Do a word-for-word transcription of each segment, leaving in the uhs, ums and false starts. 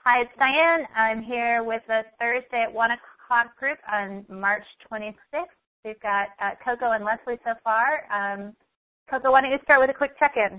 Hi, it's Diane. I'm here with the Thursday at one o'clock group on March twenty-sixth. We've got uh, Coco and Leslie so far. Um, Coco, why don't you start with a quick check-in?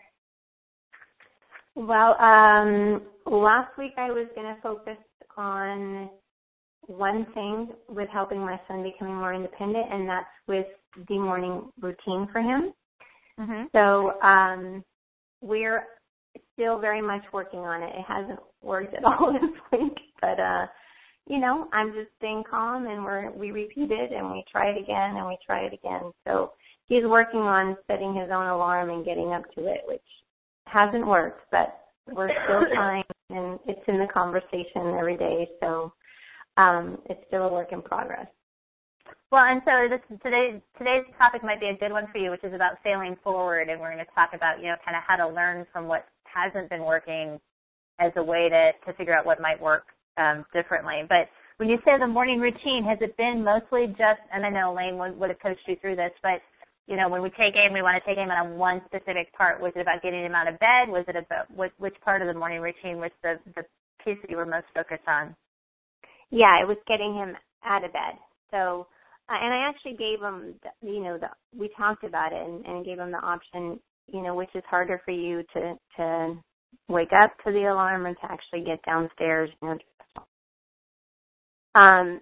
Well, um, last week I was going to focus on one thing with helping my son becoming more independent, and that's with the morning routine for him. Mm-hmm. So um, we're still very much working on it. It hasn't worked at all this week, but uh, you know, I'm just staying calm, and we're we repeat it, and we try it again, and we try it again. So he's working on setting his own alarm and getting up to it, which hasn't worked, but we're still trying, and it's in the conversation every day. So um, it's still a work in progress. Well, and so this, today, today's topic might be a good one for you, which is about failing forward, and we're going to talk about, you know, kind of how to learn from what hasn't been working as a way to, to figure out what might work um, differently. But when you say the morning routine, has it been mostly just, and I know Elaine would, would have coached you through this, but, you know, when we take aim, we want to take aim on one specific part. Was it about getting him out of bed? Was it about, which, which part of the morning routine was the, the piece that you were most focused on? Yeah, it was getting him out of bed. So, uh, and I actually gave him, the, you know, the, we talked about it and, and gave him the option, you know, which is harder for you to, to wake up to the alarm or to actually get downstairs. You know. Um,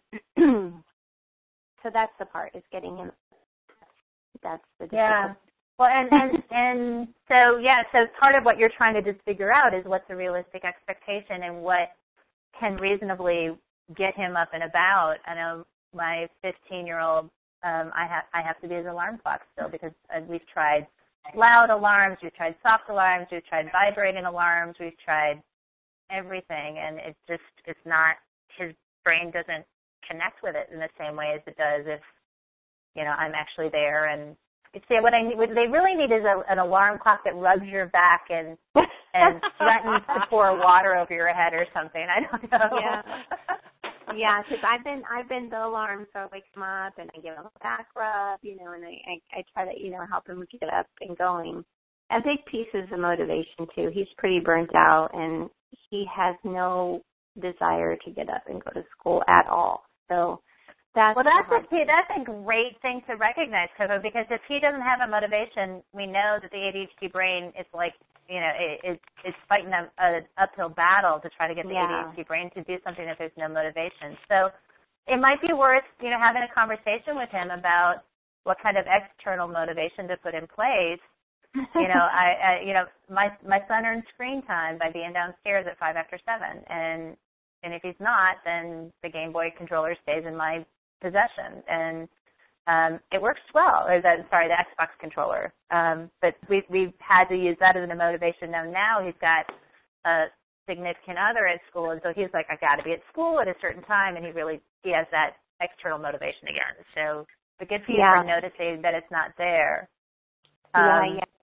so that's the part, is getting him. That's the difficult. Yeah. Well, and, and, and so, yeah, so part of what you're trying to just figure out is what's a realistic expectation and what can reasonably get him up and about. I know my fifteen-year-old, um, I have I have to be his alarm clock still because uh, we've tried loud alarms, we've tried soft alarms, we've tried vibrating alarms, we've tried everything, and it's just it's not, his brain doesn't connect with it in the same way as it does if, you know, I'm actually there. And see, what I need, what they really need is a, an alarm clock that rubs your back and and threatens to pour water over your head or something. I don't know. Yeah. Yeah, because I've been I've been the alarm, so I wake him up and I give him a back rub, you know, and I, I I try to, you know, help him get up and going. A big piece is the motivation too. He's pretty burnt out and he has no desire to get up and go to school at all. So that's well, that's a that's a great thing to recognize, Coco, because if he doesn't have a motivation, we know that the A D H D brain is like, you know, it, it, it's fighting an uphill battle to try to get the yeah. A D H D brain to do something if there's no motivation. So it might be worth, you know, having a conversation with him about what kind of external motivation to put in place. You know, I, I you know, my my son earns screen time by being downstairs at five after seven, and and if he's not, then the Game Boy controller stays in my possession, and um, it works well. Or the, sorry, the Xbox controller. Um, but we, we've had to use that as a motivation. Now, now he's got a significant other at school, and so he's like, I got to be at school at a certain time, and he really he has that external motivation again. So, but good for you yeah. for noticing that it's not there. Um, yeah, yeah.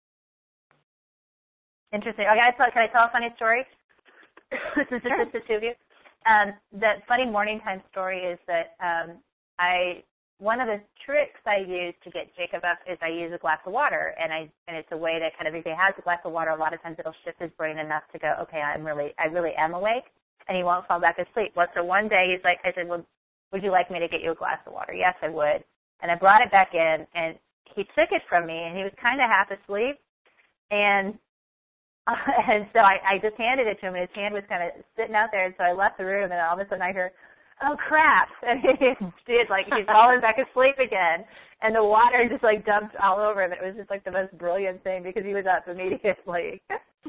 Interesting. Okay, so can I tell a funny story? This is just sure. the two of you. Um, the funny morning time story is that um, I one of the tricks I use to get Jacob up is I use a glass of water, and I and it's a way to kind of, if he has a glass of water, a lot of times it'll shift his brain enough to go, okay, I'm really I really am awake, and he won't fall back asleep. Well, so one day he's like, I said, well, would you like me to get you a glass of water? Yes, I would. And I brought it back in, and he took it from me, and he was kind of half asleep, and Uh, and so I, I just handed it to him, and his hand was kind of sitting out there, and so I left the room, and all of a sudden I heard, oh, crap, and he did, like, he's falling back asleep again, and the water just, like, dumped all over him. It was just, like, the most brilliant thing, because he was up immediately.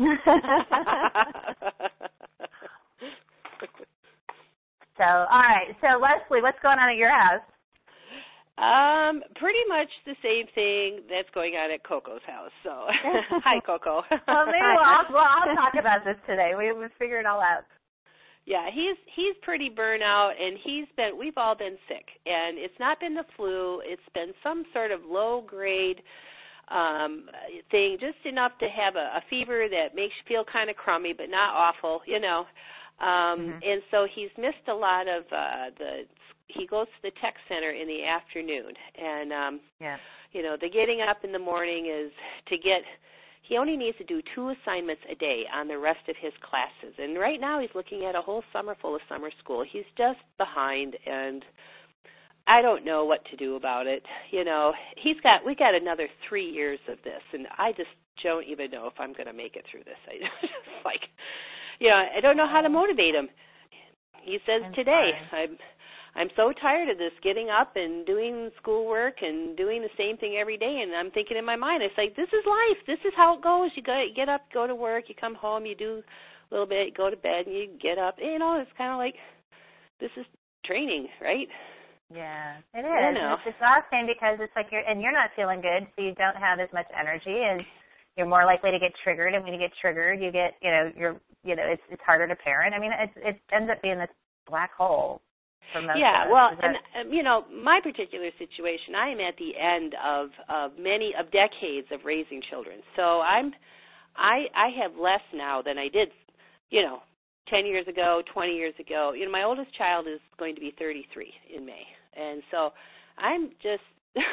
So, all right, so, Leslie, what's going on at your house? Um, pretty much the same thing that's going on at Coco's house. So, hi, Coco. Well, maybe we'll, I'll, well, I'll talk about this today. We we'll figure it all out. Yeah, he's he's pretty burnt out, and he's been. We've all been sick, and it's not been the flu. It's been some sort of low grade um, thing, just enough to have a, a fever that makes you feel kind of crummy, but not awful, you know. Um, mm-hmm. And so he's missed a lot of uh, the. He goes to the tech center in the afternoon, and um, yeah. you know, the getting up in the morning is to get. he only needs to do two assignments a day on the rest of his classes. And right now he's looking at a whole summer full of summer school. He's just behind, and I don't know what to do about it. You know, he's got we got another three years of this, and I just don't even know if I'm going to make it through this. I just like, you know, I don't know how to motivate him. He says I'm today, sorry. I'm I'm so tired of this, getting up and doing schoolwork and doing the same thing every day. And I'm thinking in my mind, it's like, this is life. This is how it goes. You go, you get up, go to work, you come home, you do a little bit, go to bed, and you get up. You know, it's kind of like, this is training, right? Yeah, it is. I know. It's exhausting because it's like you're, and you're not feeling good, so you don't have as much energy, and you're more likely to get triggered. And when you get triggered, you get, you know, you're, you know, it's it's harder to parent. I mean, it's it ends up being this black hole. Yeah, well, and um, you know, my particular situation, I am at the end of, of many of decades of raising children. So I'm, I I have less now than I did, you know, ten years ago, twenty years ago. You know, my oldest child is going to be thirty-three in May, and so I'm just,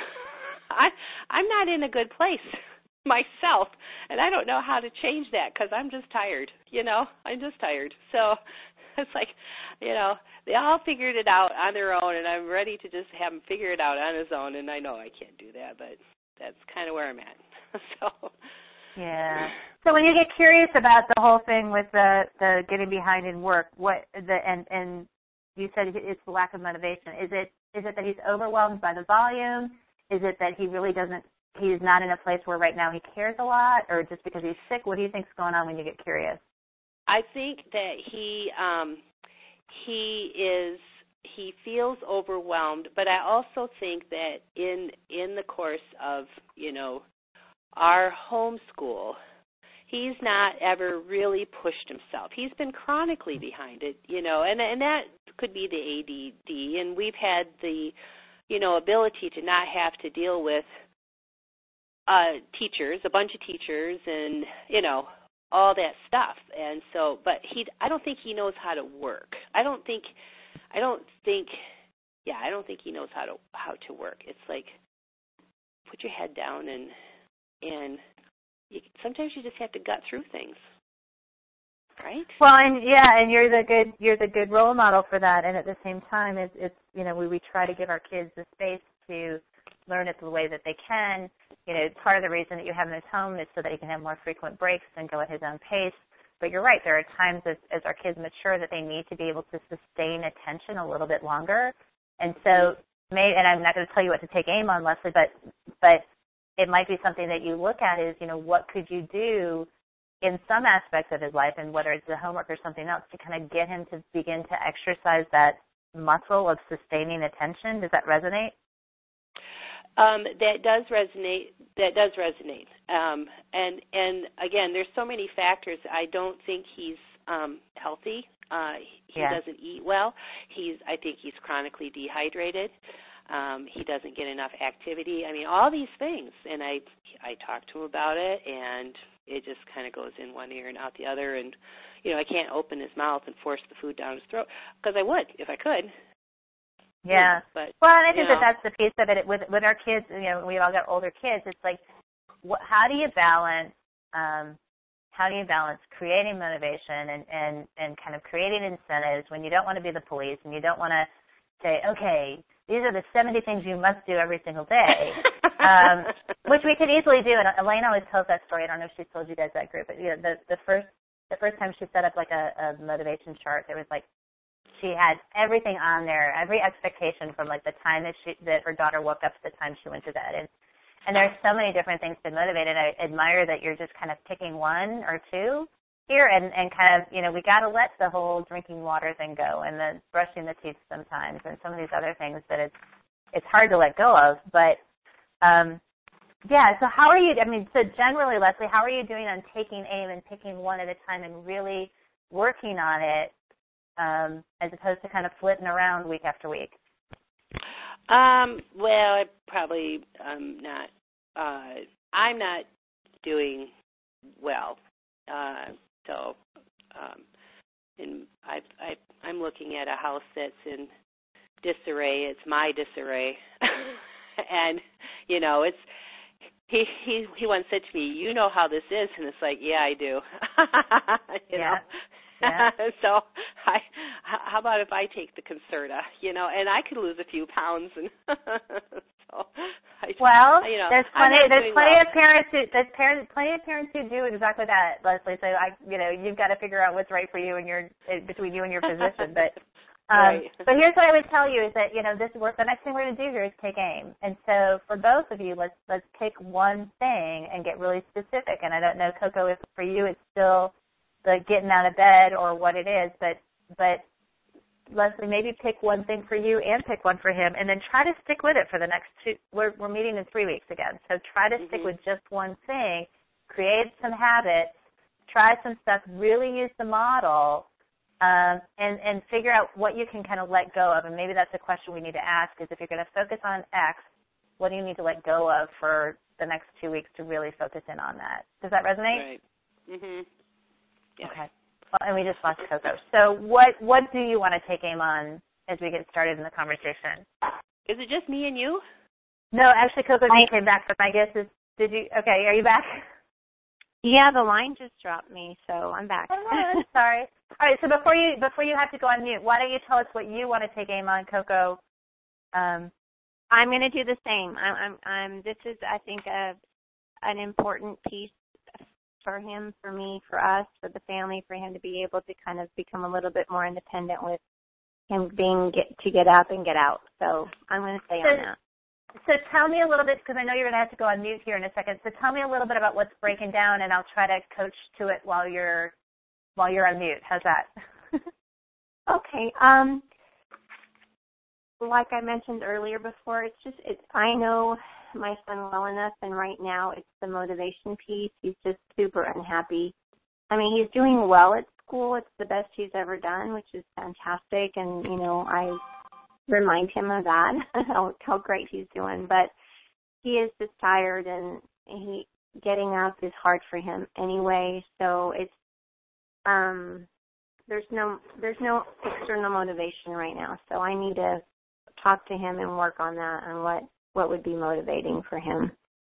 I I'm not in a good place myself, and I don't know how to change that because I'm just tired. You know, I'm just tired. So it's like, you know, they all figured it out on their own, and I'm ready to just have him figure it out on his own, and I know I can't do that, but that's kind of where I'm at. So yeah. So when you get curious about the whole thing with the, the getting behind in work, what the and and you said it's the lack of motivation. Is it is it that he's overwhelmed by the volume? Is it that he really doesn't, he's not in a place where right now he cares a lot, or just because he's sick? What do you think's going on when you get curious? I think that he um, he is he feels overwhelmed, but I also think that in in the course of, you know, our homeschool, he's not ever really pushed himself. He's been chronically behind it, you know, and and that could be the A D D, and we've had the, you know, ability to not have to deal with uh, teachers, a bunch of teachers, and, you know, all that stuff. And so, but he, I don't think he knows how to work. I don't think, I don't think, yeah, I don't think he knows how to how to work. It's like, put your head down and and you, sometimes you just have to gut through things, right? Well, and yeah, and you're the good you're the good role model for that. And at the same time, it's, it's you know we we try to give our kids the space to learn it the way that they can. You know, part of the reason that you have him at home is so that he can have more frequent breaks and go at his own pace. But you're right, there are times as, as our kids mature that they need to be able to sustain attention a little bit longer. And so, may, and I'm not going to tell you what to take aim on, Leslie, but but it might be something that you look at is, you know, what could you do in some aspects of his life, and whether it's the homework or something else, to kind of get him to begin to exercise that muscle of sustaining attention. Does that resonate? Um, that does resonate. That does resonate. Um, and and again, there's so many factors. I don't think he's um, healthy. Uh, he yeah. doesn't eat well. He's. I think he's chronically dehydrated. Um, he doesn't get enough activity. I mean, all these things. And I I talk to him about it, and it just kind of goes in one ear and out the other. And you know, I can't open his mouth and force the food down his throat, because I would if I could. Yeah. But, well, and I think know. that that's the piece of it. With with our kids, you know, we all got older kids. It's like, what, how do you balance, um, how do you balance creating motivation and, and, and kind of creating incentives when you don't want to be the police and you don't want to say, okay, these are the seventy things you must do every single day, um, which we could easily do. And Elaine always tells that story. I don't know if she's told you guys that group, but you know, the the first the first time she set up like a, a motivation chart, there was like, she had everything on there, every expectation from like the time that she that her daughter woke up to the time she went to bed. And and there's so many different things to motivate, and I admire that you're just kind of picking one or two here, and, and kind of, you know, we got to let the whole drinking water thing go, and the brushing the teeth sometimes, and some of these other things that it's it's hard to let go of. But um, yeah, so how are you? I mean, so generally, Leslie, how are you doing on taking aim and picking one at a time and really working on it? Um, as opposed to kind of flitting around week after week? Um, well, I probably um not. Uh, I'm not doing well. Uh, so, um, in I I I'm looking at a house that's in disarray. It's my disarray, and you know it's he he he once said to me, "You know how this is," and it's like, "Yeah, I do." you yeah. know. Yeah. So, I how about if I take the Concerta, you know, and I could lose a few pounds, and so. I, well, you know, there's plenty there's plenty well. of parents who there's parents plenty of parents who do exactly that, Leslie. So I, you know, you've got to figure out what's right for you and your between you and your physician, but. Um, right. But here's what I would tell you is that, you know, this work, the next thing we're going to do here is take aim. And so for both of you, let's let's pick one thing and get really specific. And I don't know, Coco, if for you it's still the getting out of bed or what it is, but but Leslie, maybe pick one thing for you and pick one for him, and then try to stick with it for the next two. We're we're meeting in three weeks again, so try to mm-hmm. stick with just one thing. Create some habits, try some stuff, really use the model. Um, and, and figure out what you can kind of let go of. And maybe that's a question we need to ask is if you're going to focus on X, what do you need to let go of for the next two weeks to really focus in on that? Does that resonate? Right. Mm-hmm. Yeah. Okay. Well, and we just lost Coco. So what, what do you want to take aim on as we get started in the conversation? Is it just me and you? No, actually, Coco I, came back, but my guess is, did you, okay, are you back? Yeah, the line just dropped me, so I'm back. Oh, sorry. All right, so before you before you have to go on mute, why don't you tell us what you want to take aim on, Coco? Um, I'm going to do the same. I'm, I'm, I'm. This is, I think, a an important piece for him, for me, for us, for the family, for him to be able to kind of become a little bit more independent with him being get to get up and get out. So I'm going to stay so, on that. So tell me a little bit, because I know you're going to have to go on mute here in a second. So tell me a little bit about what's breaking down, and I'll try to coach to it while you're while you're on mute. How's that? Okay. Um, like I mentioned earlier before, it's just it's. I know my son well enough, and right now it's the motivation piece. He's just super unhappy. I mean, he's doing well at school. It's the best he's ever done, which is fantastic. And you know, I remind him of that, how, how great he's doing. But he is just tired, and he getting up is hard for him anyway. So it's um, there's no there's no external motivation right now. So I need to talk to him and work on that and what what would be motivating for him.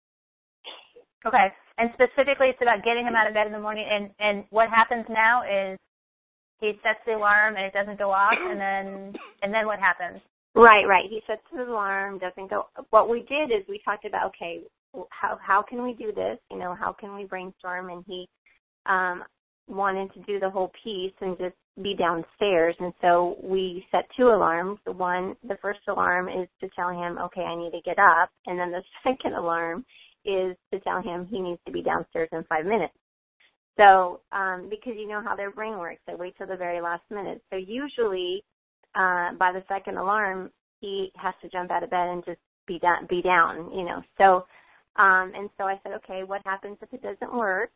Okay, and specifically, it's about getting him out of bed in the morning. And and what happens now is he sets the alarm and it doesn't go off, and then and then what happens? Right, right. He sets the alarm, doesn't go. What we did is we talked about, okay, how how can we do this? You know, how can we brainstorm? And he um, wanted to do the whole piece and just be downstairs. And so we set two alarms. The one, the first alarm is to tell him, okay, I need to get up, and then the second alarm is to tell him he needs to be downstairs in five minutes. So, um, because you know how their brain works, they wait till the very last minute. So usually, uh, by the second alarm, he has to jump out of bed and just be down, be down, you know. So, um, and so I said, okay, what happens if it doesn't work?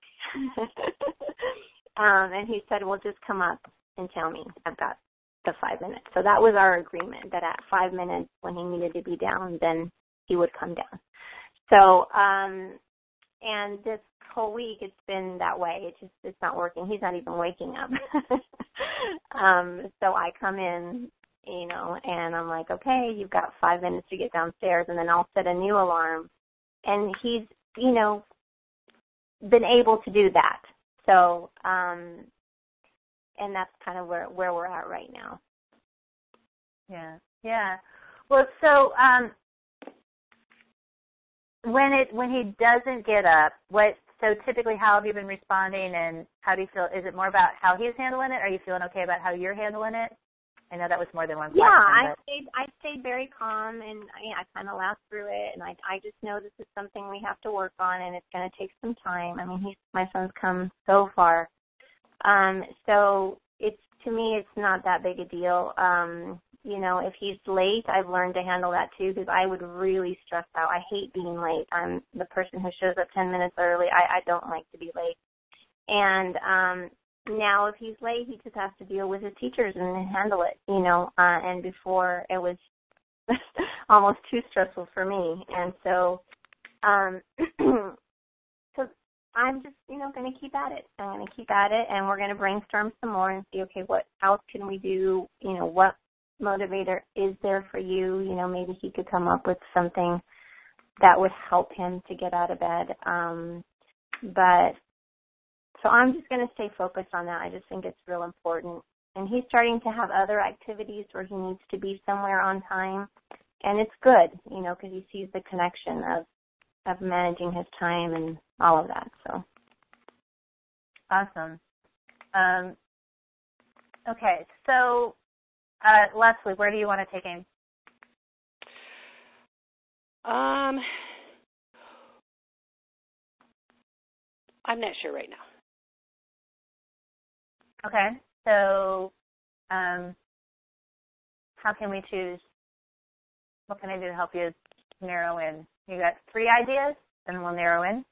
um, and he said, well, just come up and tell me I've got the five minutes. So that was our agreement, that at five minutes when he needed to be down, then he would come down. So, um, and this whole week it's been that way. It just, it's not working. He's not even waking up. um, so I come in, you know, and I'm like, okay, you've got five minutes to get downstairs, and then I'll set a new alarm. And he's, you know, been able to do that. So, um, and that's kind of where, where we're at right now. Yeah, yeah. Well, so, um, When it when he doesn't get up, what so typically how have you been responding, and how do you feel? Is it more about how he's handling it? Are you feeling okay about how you're handling it? I know that was more than one question. Yeah, I but. stayed I stayed very calm, and I, I kind of laughed through it, and I I just know this is something we have to work on, and it's going to take some time. I mean, he's my son's come so far, um. So it's to me, it's not that big a deal. Um. You know, if he's late, I've learned to handle that too, because I would really stress out. I hate being late. I'm the person who shows up ten minutes early. I, I don't like to be late. And um, now if he's late, he just has to deal with his teachers and handle it, you know. Uh, and before, it was almost too stressful for me. And so, um, so I'm just, you know, going to keep at it. I'm going to keep at it, and we're going to brainstorm some more and see, okay, what else can we do, you know, what motivator is there for you? You know, maybe he could come up with something that would help him to get out of bed. Um, but so I'm just going to stay focused on that. I just think it's real important. And he's starting to have other activities where he needs to be somewhere on time. And it's good, you know, because he sees the connection of, of managing his time and all of that. So awesome. Um, okay, so uh, Leslie, where do you want to take him? Um, I'm not sure right now. Okay, so um, how can we choose? What can I do to help you narrow in? You got three ideas, and we'll narrow in.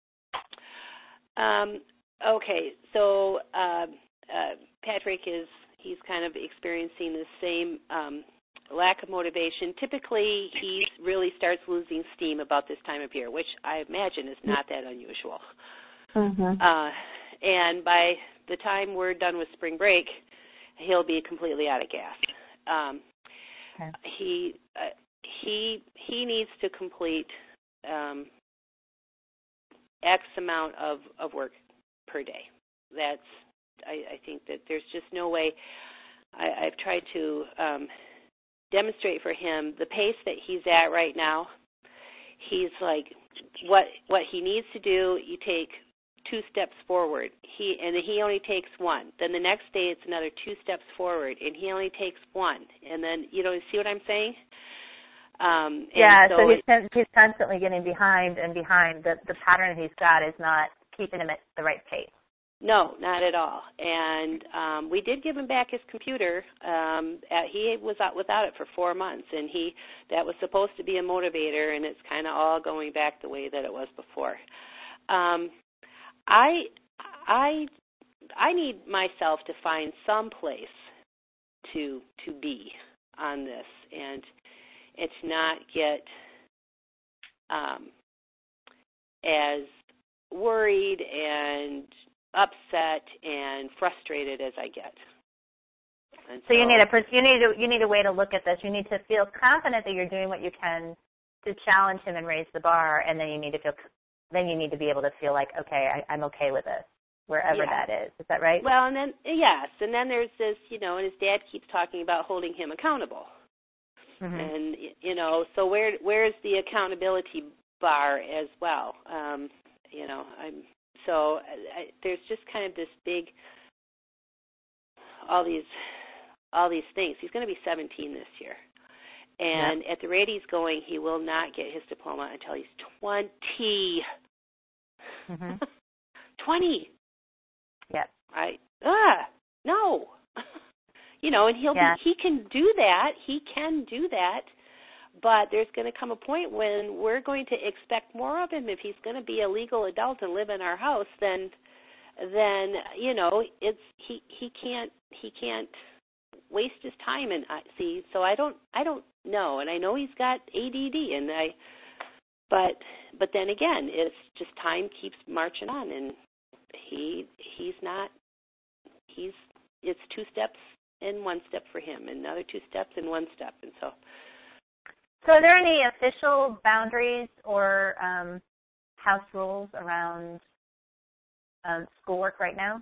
Um, okay, so uh, uh, Patrick is, he's kind of experiencing the same um, lack of motivation. Typically, he really starts losing steam about this time of year, which I imagine is not that unusual. Mm-hmm. Uh, and by the time we're done with spring break, he'll be completely out of gas. Um, okay. He uh, he he needs to complete um, X amount of, of work per day. That's I, I think that there's just no way. I, I've tried to um, demonstrate for him the pace that he's at right now. He's like, what what he needs to do, you take two steps forward. He and he only takes one. Then the next day it's another two steps forward, and he only takes one. And then, you know, see what I'm saying? Um, yeah, so, so he's, he's constantly getting behind and behind. The, the pattern he's got is not keeping him at the right pace. No, not at all. And um, we did give him back his computer. Um, at, he was out without it for four months, and he that was supposed to be a motivator, and it's kind of all going back the way that it was before. Um, I I I need myself to find some place to to be on this, and and to not get um, as worried and upset and frustrated as I get. And so, so you need a you need a, you need a way to look at this. You need to feel confident that you're doing what you can to challenge him and raise the bar, and then you need to feel then you need to be able to feel like, okay, I, I'm okay with this, wherever yeah. that is. Is that right? Well, and then yes, and then there's this, you know, and his dad keeps talking about holding him accountable, mm-hmm. and you know, so where where's the accountability bar as well? Um, you know, I'm. So I, there's just kind of this big, all these, all these things. He's going to be seventeen this year, and yep. at the rate he's going, he will not get his diploma until he's twenty. Mm-hmm. twenty. Yep. I ah no. You know, and he'll yeah. be, he can do that. He can do that. But there's going to come a point when we're going to expect more of him. If he's going to be a legal adult and live in our house, then, then you know, it's he he can't he can't waste his time. And I see, so I don't I don't know, and I know he's got A D D, and I, but but then again, it's just time keeps marching on, and he he's not he's it's two steps and one step for him, and another two steps and one step, and so. So are there any official boundaries or um, house rules around um, schoolwork right now?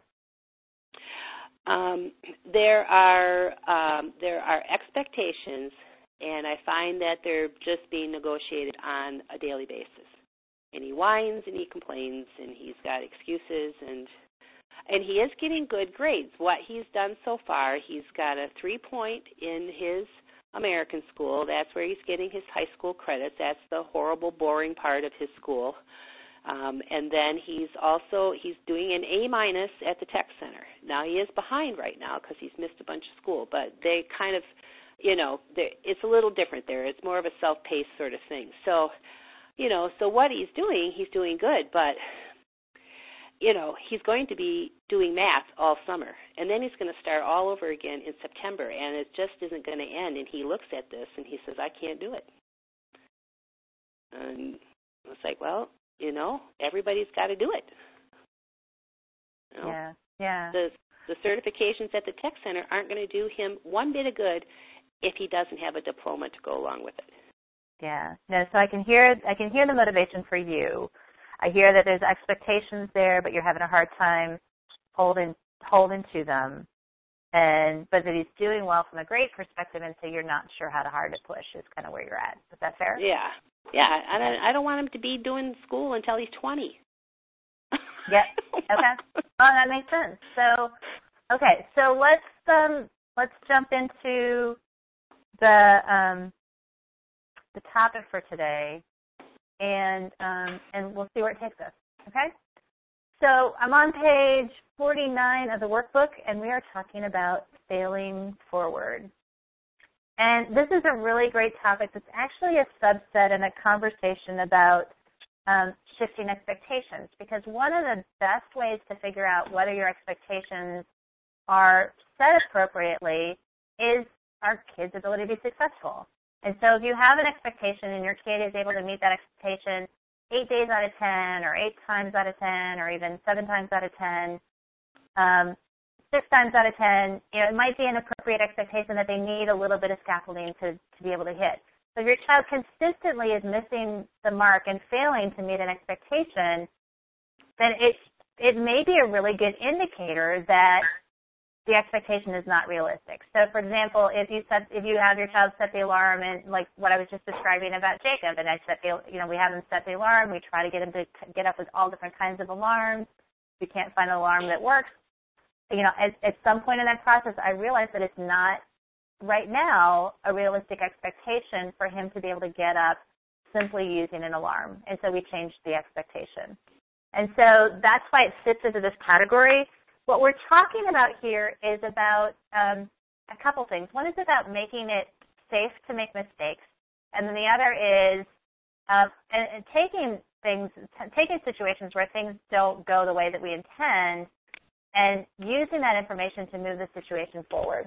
Um, there are um, there are expectations, and I find that they're just being negotiated on a daily basis. And he whines and he complains and he's got excuses, and and he is getting good grades. What he's done so far, he's got a three point in his American school. That's where he's getting his high school credits. That's the horrible, boring part of his school. Um, and then he's also, he's doing an A minus at the tech center. Now he is behind right now because he's missed a bunch of school, but they kind of, you know, it's a little different there. It's more of a self-paced sort of thing. So, you know, so what he's doing, he's doing good, but you know, he's going to be doing math all summer, and then he's going to start all over again in September, and it just isn't going to end. And he looks at this, and he says, I can't do it. And it's like, well, you know, everybody's got to do it. You know? Yeah, yeah. The, the certifications at the tech center aren't going to do him one bit of good if he doesn't have a diploma to go along with it. Yeah. No, so I can hear I can hear the motivation for you. I hear that there's expectations there, but you're having a hard time holding holding to them. And but that he's doing well from a grade perspective, and so you're not sure how to hard to push is kind of where you're at. Is that fair? Yeah. Yeah. I don't, I don't want him to be doing school until he's twenty. Yep. Okay. Oh, that makes sense. So, okay. So let's um let's jump into the um the topic for today, and um and we'll see where it takes us. Okay. So I'm on page forty-nine of the workbook, and we are talking about failing forward. And this is a really great topic. It's actually a subset and a conversation about um, shifting expectations, because one of the best ways to figure out whether your expectations are set appropriately is our kid's ability to be successful. And so if you have an expectation and your kid is able to meet that expectation eight days out of ten, or eight times out of ten, or even seven times out of ten, um, six times out of ten, you know, it might be an appropriate expectation that they need a little bit of scaffolding to, to be able to hit. So if your child consistently is missing the mark and failing to meet an expectation, then it it may be a really good indicator that the expectation is not realistic. So, for example, if you set, if you have your child set the alarm, and like what I was just describing about Jacob, and I set the, you know, we have him set the alarm. We try to get him to get up with all different kinds of alarms. We can't find an alarm that works. You know, at, at some point in that process, I realized that it's not right now a realistic expectation for him to be able to get up simply using an alarm, and so we changed the expectation. And so that's why it fits into this category. What we're talking about here is about um, a couple things. One is about making it safe to make mistakes, and then the other is uh, and, and taking things, t- taking situations where things don't go the way that we intend, and using that information to move the situation forward.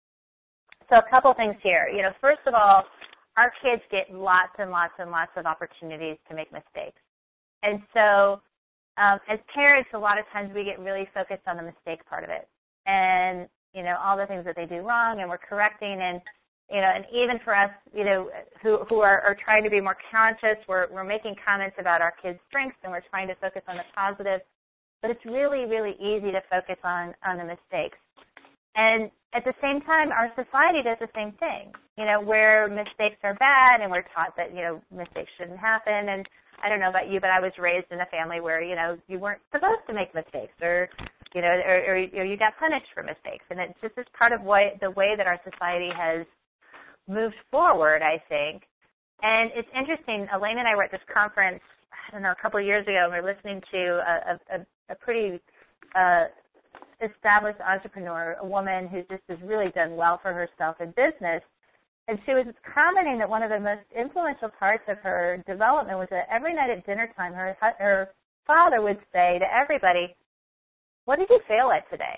So a couple things here. You know, first of all, our kids get lots and lots and lots of opportunities to make mistakes, and so. Um, as parents, a lot of times we get really focused on the mistake part of it, and you know all the things that they do wrong, and we're correcting, and you know, and even for us, you know, who who are, are trying to be more conscious, we're we're making comments about our kids' strengths, and we're trying to focus on the positive, but it's really really easy to focus on on the mistakes, and at the same time, our society does the same thing, you know, where mistakes are bad, and we're taught that you know mistakes shouldn't happen, and I don't know about you, but I was raised in a family where, you know, you weren't supposed to make mistakes, or, you know, or, or, or you got punished for mistakes. And it's just as part of what, the way that our society has moved forward, I think. And it's interesting, Elaine and I were at this conference, I don't know, a couple of years ago, and we were listening to a, a, a pretty uh, established entrepreneur, a woman who just has really done well for herself in business. And she was commenting that one of the most influential parts of her development was that every night at dinner time, her her father would say to everybody, "What did you fail at today?"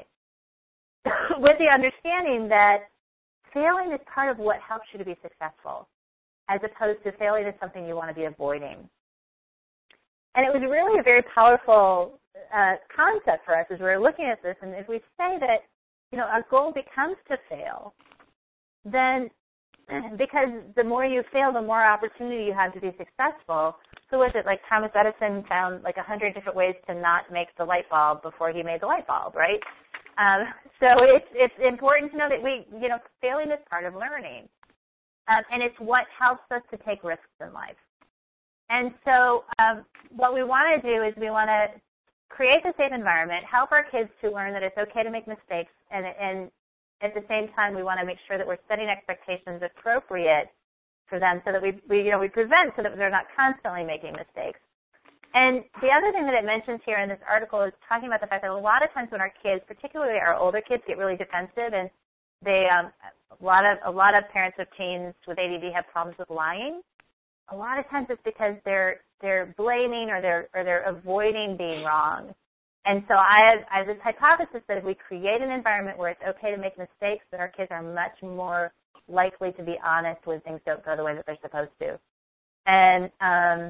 With the understanding that failing is part of what helps you to be successful, as opposed to failing is something you want to be avoiding. And it was really a very powerful uh, concept for us as we were looking at this. And if we say that, you know, our goal becomes to fail, then because the more you fail, the more opportunity you have to be successful. So was it like Thomas Edison found like a hundred different ways to not make the light bulb before he made the light bulb, right? Um, so it's it's important to know that we, you know, failing is part of learning, um, and it's what helps us to take risks in life. And so um, what we want to do is we want to create a safe environment, help our kids to learn that it's okay to make mistakes, and and at the same time, we want to make sure that we're setting expectations appropriate for them, so that we, we, you know, we prevent so that they're not constantly making mistakes. And the other thing that it mentions here in this article is talking about the fact that a lot of times when our kids, particularly our older kids, get really defensive, and they, um, a lot of a lot of parents of teens with A D D have problems with lying. A lot of times it's because they're they're blaming or they're or they're avoiding being wrong. And so I have, I have this hypothesis that if we create an environment where it's okay to make mistakes, that our kids are much more likely to be honest when things don't go the way that they're supposed to. And um,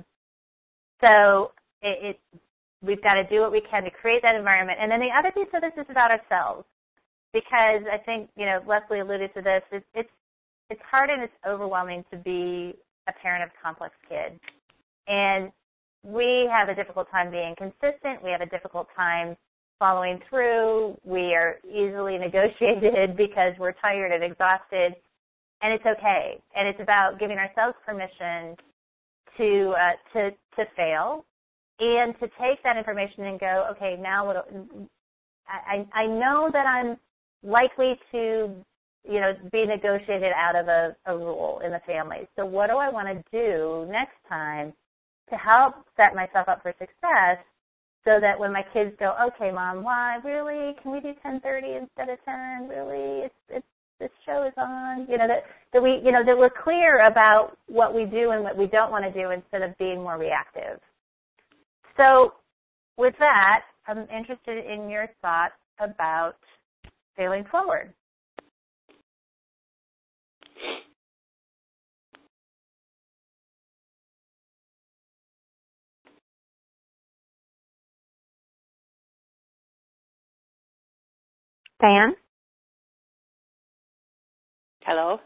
so it, it, we've got to do what we can to create that environment. And then the other piece of this is about ourselves, because I think, you know, Leslie alluded to this. It's it's, it's hard and it's overwhelming to be a parent of a complex kid. And we have a difficult time being consistent. We have a difficult time following through. We are easily negotiated because we're tired and exhausted. And it's okay. And it's about giving ourselves permission to uh, to to fail and to take that information and go, okay, now what? I I know that I'm likely to, you know, be negotiated out of a, a rule in the family. So what do I want to do next time to help set myself up for success, so that when my kids go, okay, Mom, why really? Can we do ten thirty instead of ten? Really? It's it's this show is on. You know that that we you know that we're clear about what we do and what we don't want to do instead of being more reactive. So with that, I'm interested in your thoughts about failing forward. Diane? Hello?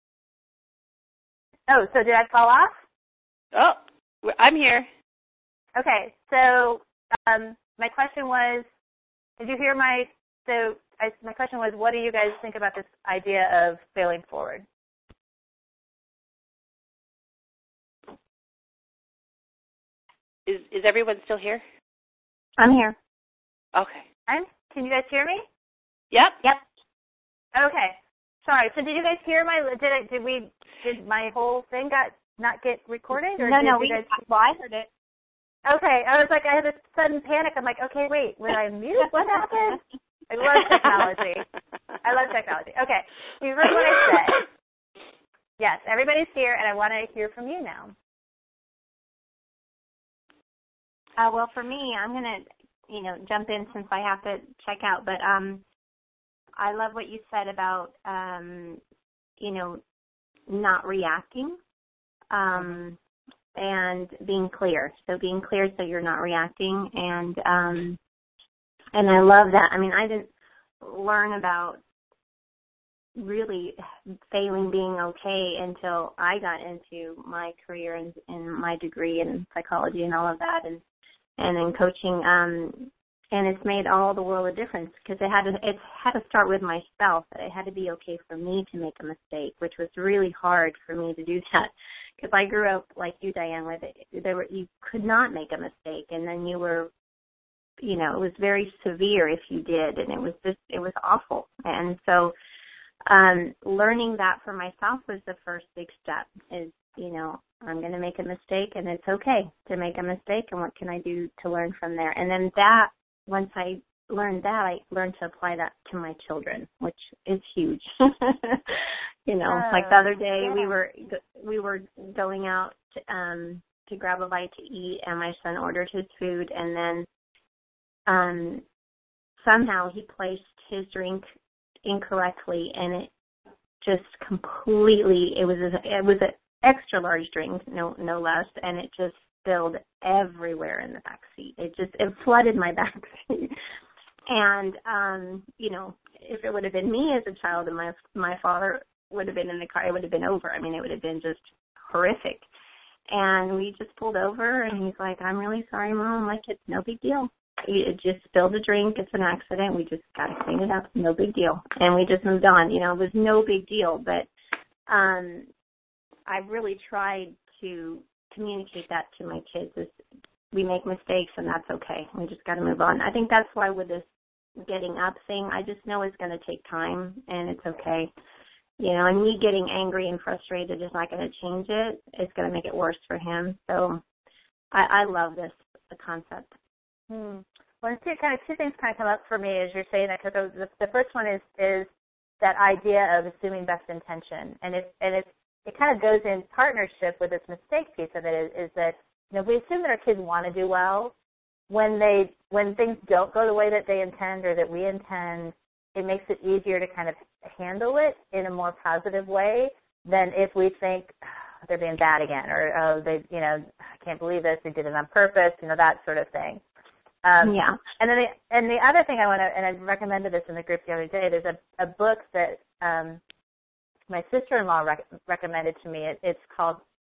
Oh, so did I fall off? Oh, I'm here. Okay, so um, my question was, did you hear my, so I, my question was, what do you guys think about this idea of failing forward? Is is everyone still here? I'm here. Okay. I'm, can you guys hear me? Yep. Yep. Okay. Sorry. So did you guys hear my? Did I? Did we? Did my whole thing got not get recorded? Or no, did no. you We. guys... Well, I heard it. Okay. I was like, I had a sudden panic. I'm like, okay, wait. When I mute, what happened? I love technology. I love technology. Okay. You heard what I said. Yes. Everybody's here, and I want to hear from you now. Uh, well, for me, I'm gonna, you know, jump in since I have to check out. But um, I love what you said about, um, you know, not reacting, um, and being clear. So being clear so you're not reacting, and um, and I love that. I mean, I didn't learn about really failing being okay until I got into my career and, and my degree in psychology and all of that, and and in coaching. Um, and it's made all the world a difference because it had to it had to start with myself. That it had to be okay for me to make a mistake, which was really hard for me to do that because I grew up like you, Diane, with it. There were you could not make a mistake, and then you were, you know, it was very severe if you did, and it was just it was awful. And so um, learning that for myself was the first big step. Is you know, I'm going to make a mistake, and it's okay to make a mistake, and what can I do to learn from there? And then that, once I learned that, I learned to apply that to my children, which is huge. you know, oh, like the other day, yeah. we were we were going out to, um, to grab a bite to eat, and my son ordered his food, and then um, somehow he placed his drink incorrectly, and it just completely, it was a, it was an extra large drink, no no less, and it just spilled everywhere in the back seat. It just, it flooded my back seat. And, um, you know, if it would have been me as a child and my my father would have been in the car, it would have been over. I mean, it would have been just horrific. And we just pulled over, and he's like, I'm really sorry, Mom. I'm like, it's no big deal. It just spilled a drink. It's an accident. We just got to clean it up. No big deal. And we just moved on. You know, it was no big deal. But um, I really tried to communicate that to my kids. Is we make mistakes, and that's okay. We just got to move on. I think that's why with this getting up thing, I just know it's going to take time, and it's okay. You know, and me getting angry and frustrated is not going to change it. It's going to make it worse for him. So I, I love this the concept. Hmm. Well, two, kind of two things kind of come up for me as you're saying that. Because the, the first one is is that idea of assuming best intention, and it and it's it kind of goes in partnership with this mistake piece of it. Is, is that you know if we assume that our kids want to do well, when they when things don't go the way that they intend or that we intend, it makes it easier to kind of handle it in a more positive way than if we think oh, they're being bad again, or oh they you know I can't believe this, they did it on purpose, you know that sort of thing. Um, yeah. And then the, and the other thing I want to, and I recommended this in the group the other day, there's a, a book that um, my sister-in-law rec- recommended to me. It, it's called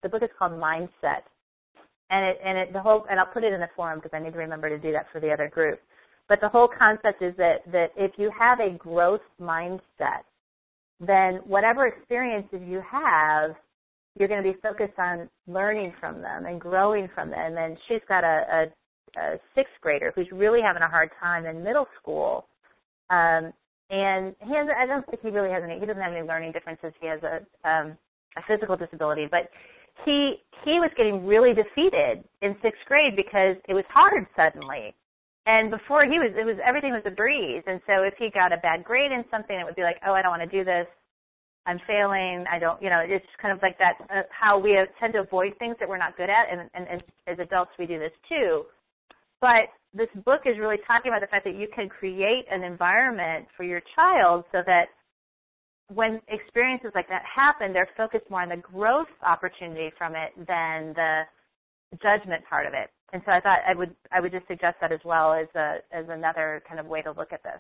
the book is called Mindset. And it, and it, the whole, and I'll put it in the forum because I need to remember to do that for the other group. But the whole concept is that, that if you have a growth mindset, then whatever experiences you have, you're going to be focused on learning from them and growing from them. And then she's got a, a, a sixth grader who's really having a hard time in middle school. Um, and he has, I don't think he really has any, he doesn't have any learning differences. He has a, um, a physical disability. But he, he was getting really defeated in sixth grade because it was hard suddenly. And before he was, it was, everything was a breeze. And so if he got a bad grade in something, it would be like, oh, I don't want to do this. I'm failing. I don't, you know, it's kind of like that, uh, how we tend to avoid things that we're not good at. And, and, and as adults, we do this too. But this book is really talking about the fact that you can create an environment for your child so that when experiences like that happen, they're focused more on the growth opportunity from it than the judgment part of it. And so I thought I would I would just suggest that as well as a as another kind of way to look at this.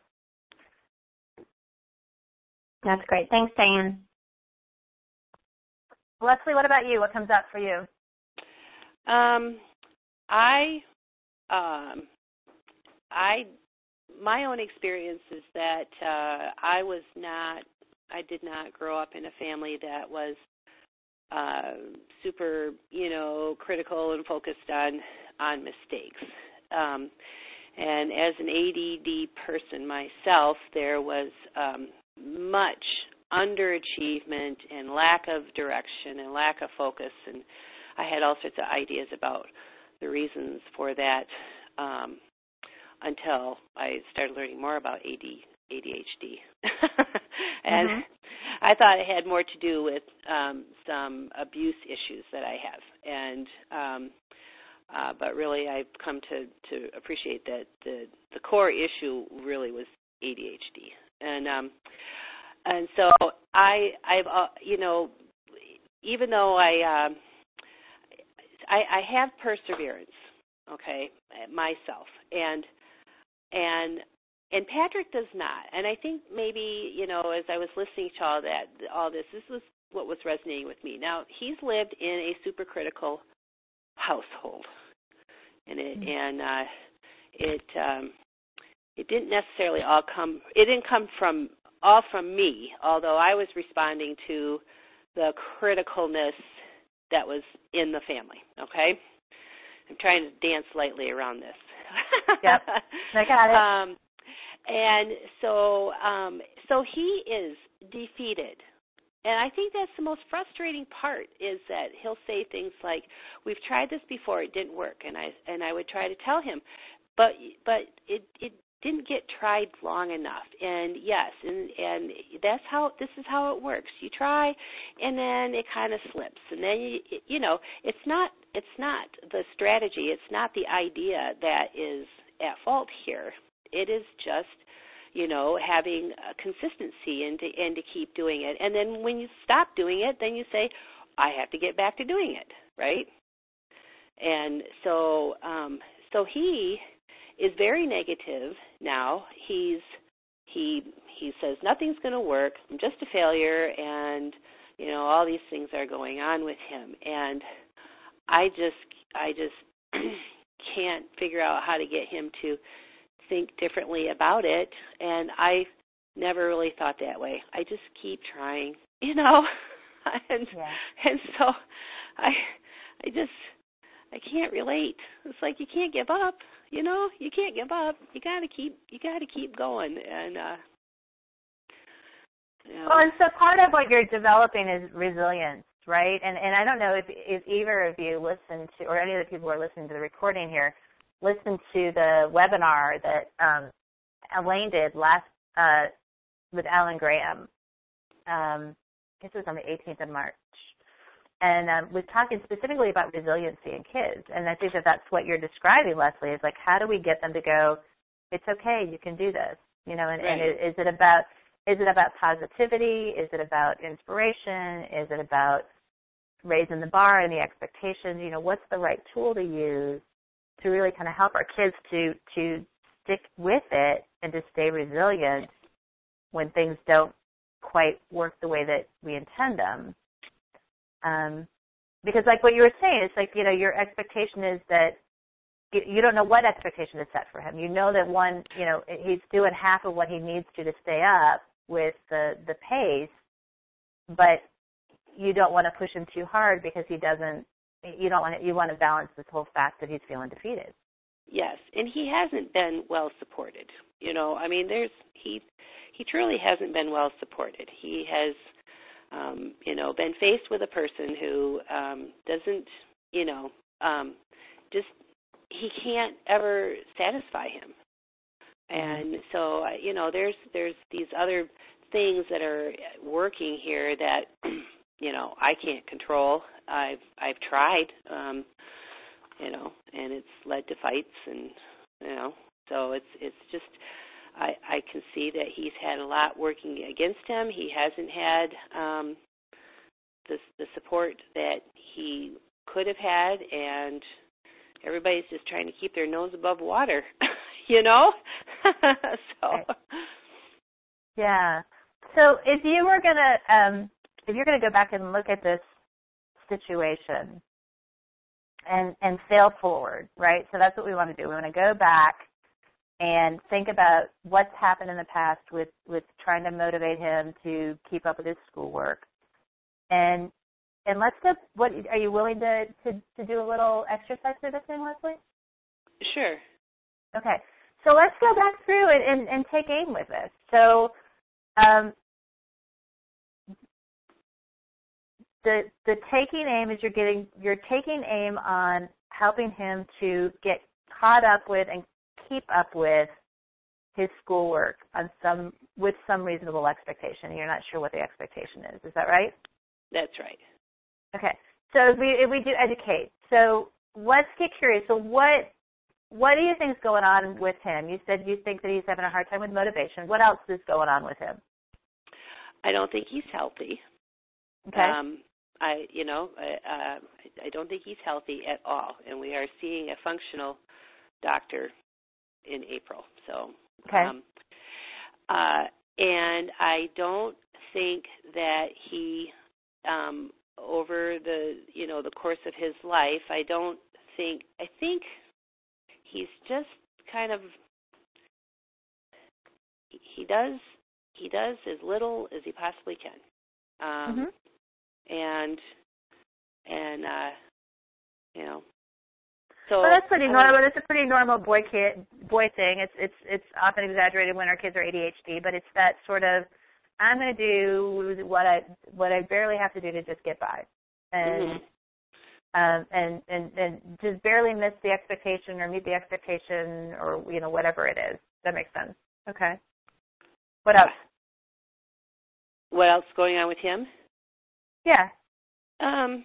That's great. Thanks, Diane. Leslie, what about you? What comes up for you? Um, I, um, I, my own experience is that uh, I was not, I did not grow up in a family that was uh, super, you know, critical and focused on on mistakes. Um, and as an A D D person myself, there was um, much underachievement and lack of direction and lack of focus, and I had all sorts of ideas about the reasons for that um, until I started learning more about A D H D. and mm-hmm. I thought it had more to do with um, some abuse issues that I have, and um, uh, but really I've come to, to appreciate that the, the core issue really was A D H D. And um, and so I, I've, uh, you know, even though I, um, I, I have perseverance, okay, myself, and and and Patrick does not. And I think maybe, you know, as I was listening to all that, all this, this was what was resonating with me. Now, he's lived in a supercritical household, and it mm-hmm. and uh, it. Um, It didn't necessarily all come, it didn't come from, all from me, although I was responding to the criticalness that was in the family, okay? I'm trying to dance lightly around this. Yep, I got it. Um, and so, um, so he is defeated. And I think that's the most frustrating part is that he'll say things like, we've tried this before, it didn't work. And I, and I would try to tell him, but, but it, it, didn't get tried long enough. And yes, and and that's how this is how it works. You try, and then it kind of slips, and then you you know it's not it's not the strategy, it's not the idea that is at fault here. It is just you know having a consistency and to and to keep doing it. And then when you stop doing it, then you say, I have to get back to doing it, right? And so um, so he. is very negative now. He's he he says nothing's going to work. I'm just a failure, and you know all these things are going on with him. And I just I just can't figure out how to get him to think differently about it. And I never really thought that way. I just keep trying, you know. and yeah. and so I I just I can't relate. It's like you can't give up. You know, you can't give up. You got to keep. You got to keep going. And uh, you know. Well, and so part of what you're developing is resilience, right? And and I don't know if if either of you listened to, or any of the people who are listening to the recording here, listened to the webinar that um, Elaine did last uh, with Alan Graham. Um, I guess it was on the eighteenth of March. And um, was talking specifically about resiliency in kids. And I think that that's what you're describing, Leslie, is like, how do we get them to go, it's okay, you can do this, you know, and, right. and is it about, is it about positivity? Is it about inspiration? Is it about raising the bar and the expectations? You know, what's the right tool to use to really kind of help our kids to, to stick with it and to stay resilient when things don't quite work the way that we intend them? Um, because like what you were saying, it's like, you know, your expectation is that you, you don't know what expectation is set for him. You know that one, you know, he's doing half of what he needs to to stay up with the, the pace, but you don't want to push him too hard because he doesn't, you don't want to, you want to balance this whole fact that he's feeling defeated. Yes, and he hasn't been well supported. You know, I mean, there's, he, he truly hasn't been well supported. He has, um, you know, been faced with a person who um, doesn't, you know, um, just, he can't ever satisfy him. And so, you know, there's there's these other things that are working here that, you know, I can't control. I've I've tried, um, you know, and it's led to fights, and you know, so it's it's just I I can see that he's had a lot working against him. He hasn't had um, the the support that he could have had, and everybody's just trying to keep their nose above water, you know? so. Right. Yeah. So if you were going to, um, if you're going to go back and look at this situation and, and fail forward, right? So that's what we want to do. We want to go back and think about what's happened in the past with, with trying to motivate him to keep up with his schoolwork. And And let's go, what, are you willing to, to, to do a little exercise through this thing, Leslie? Sure. Okay. So let's go back through it and, and take aim with this. So um, the the taking aim is you're getting, you're taking aim on helping him to get caught up with and keep up with his schoolwork on some, with some reasonable expectation. You're not sure what the expectation is. Is that right? That's right. Okay, so if we if we do educate, so let's get curious. So what what do you think is going on with him? You said you think that he's having a hard time with motivation. What else is going on with him? I don't think he's healthy. Okay. Um, I you know I, uh, I don't think he's healthy at all, and we are seeing a functional doctor in April. So. Okay. Um, uh, and I don't think that he. Um, over the, you know, the course of his life, I don't think, I think he's just kind of, he does, he does as little as he possibly can. Um, mm-hmm. And, and, uh, you know, so. Well, that's pretty normal. It's a pretty normal boy kid, boy thing. It's, it's, it's often exaggerated when our kids are A D H D, but it's that sort of, I'm going to do what I what I barely have to do to just get by, and mm-hmm. um, and, and and just barely miss the expectation or meet the expectation or you know whatever it is. That makes sense. Okay. What else? What else is going on with him? Yeah. Um.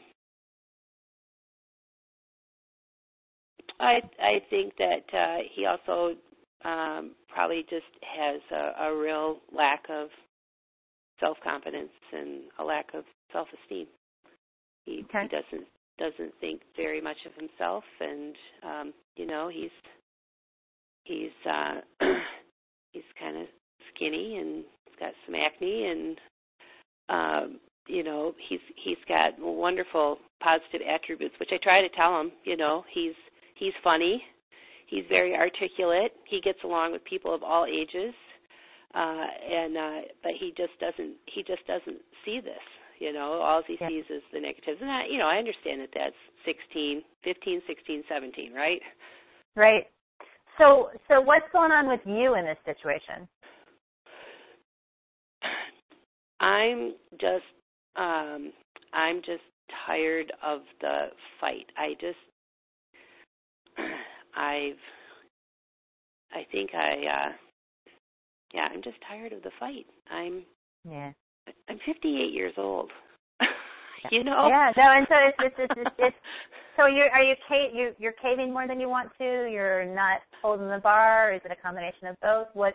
I I think that uh, he also um, probably just has a, a real lack of self-confidence and a lack of self-esteem. He, okay. he doesn't doesn't think very much of himself, and um, you know he's he's uh, he's kind of skinny and he's got some acne, and um, you know he's he's got wonderful positive attributes, which I try to tell him. You know he's he's funny, he's very articulate, he gets along with people of all ages. Uh, and uh, but he just doesn't. He just doesn't see this. You know, all he yeah. sees is the negatives. And I, you know, I understand that that's sixteen, fifteen, sixteen, seventeen, right? Right. So, so what's going on with you in this situation? I'm just, um, I'm just tired of the fight. I just, I've, I think I. Uh, Yeah, I'm just tired of the fight. I'm yeah. I'm fifty-eight years old. you know. Yeah. No, and so it's it's it's, it's, it's so you are you you you're caving more than you want to. You're not holding the bar. Is it a combination of both? What?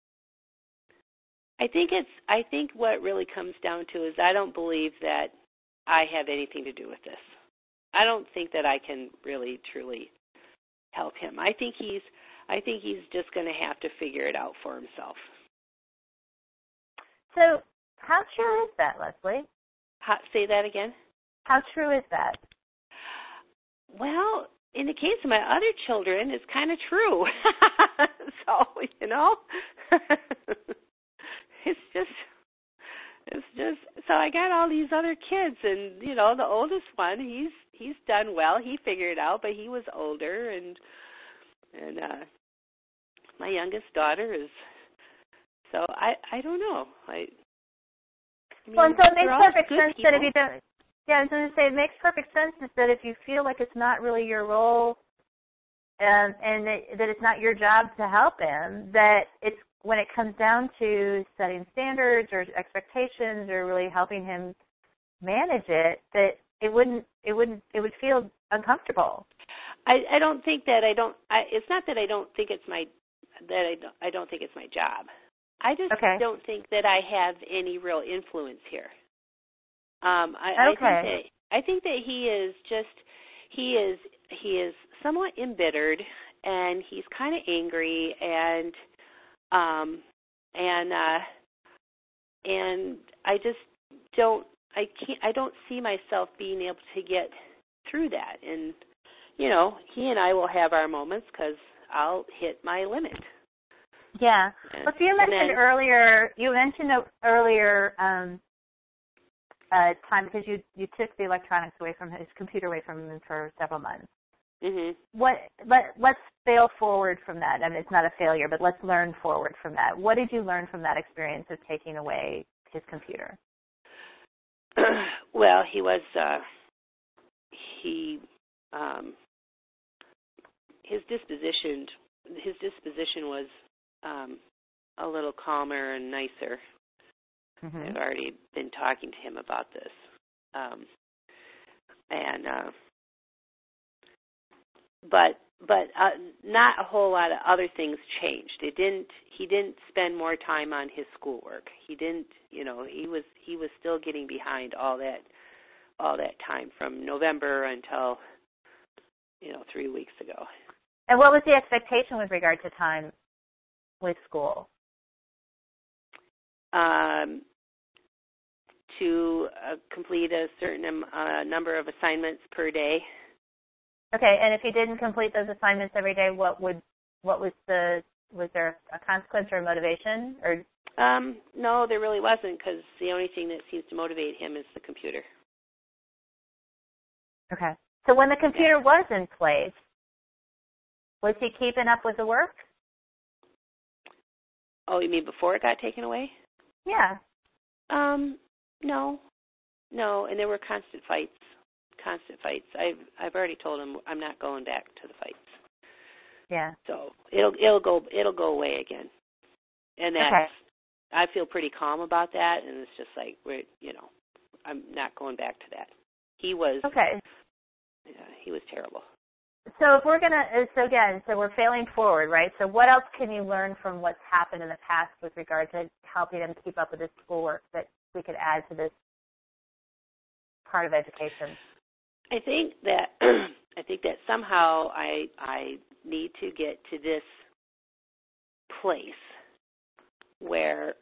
I think it's. I think what really comes down to is I don't believe that I have anything to do with this. I don't think that I can really truly help him. I think he's. I think he's just going to have to figure it out for himself. So how true is that, Leslie? How, say that again? How true is that? Well, in the case of my other children, it's kind of true. So, you know, it's just, it's just, so I got all these other kids, and, you know, the oldest one, he's, he's done well. He figured it out, but he was older, and, and, uh, my youngest daughter is, so I, I don't know. I, I mean, well, and so it makes perfect sense people. that if you don't, yeah, I was going to say it makes perfect sense is that if you feel like it's not really your role, um, and that, that it's not your job to help him, that it's when it comes down to setting standards or expectations or really helping him manage it, that it wouldn't, it wouldn't, it would feel uncomfortable. I, I don't think that I don't. I, it's not that I don't think it's my that I don't, I don't think it's my job. I just okay. don't think that I have any real influence here. Um, I, okay. I think that I think that he is just he is he is somewhat embittered, and he's kind of angry, and um and uh and I just don't I can't I don't see myself being able to get through that. And you know, he and I will have our moments because I'll hit my limit. Yeah. And, well, so you mentioned then, earlier, you mentioned earlier um, uh, time because you you took the electronics away from his computer away from him for several months. Mhm. What let let's fail forward from that. I mean, it's not a failure, but let's learn forward from that. What did you learn from that experience of taking away his computer? Well, he was uh, he um, his disposition his disposition was um, a little calmer and nicer. Mm-hmm. I've already been talking to him about this, um, and uh, but but uh, not a whole lot of other things changed. It didn't. He didn't spend more time on his schoolwork. He didn't. You know, he was he was still getting behind all that all that time from November until you know three weeks ago. And what was the expectation with regard to time with school? Um, to uh, complete a certain um, uh, number of assignments per day. Okay, and if he didn't complete those assignments every day, what would what was the was there a consequence or a motivation or? Um, no, there really wasn't, because the only thing that seems to motivate him is the computer. Okay, so when the computer yeah. was in place, was he keeping up with the work? Oh, you mean before it got taken away? Yeah. Um, no, no, and there were constant fights. Constant fights. I've I've already told him I'm not going back to the fights. Yeah. So it'll it'll go it'll go away again, and that's okay. I feel pretty calm about that, and it's just like we're you know I'm not going back to that. He was okay. Yeah, he was terrible. So if we're gonna so again so we're failing forward, right? So what else can you learn from what's happened in the past with regard to helping them keep up with his schoolwork that we could add to this part of education? I think that I think that somehow I I need to get to this place where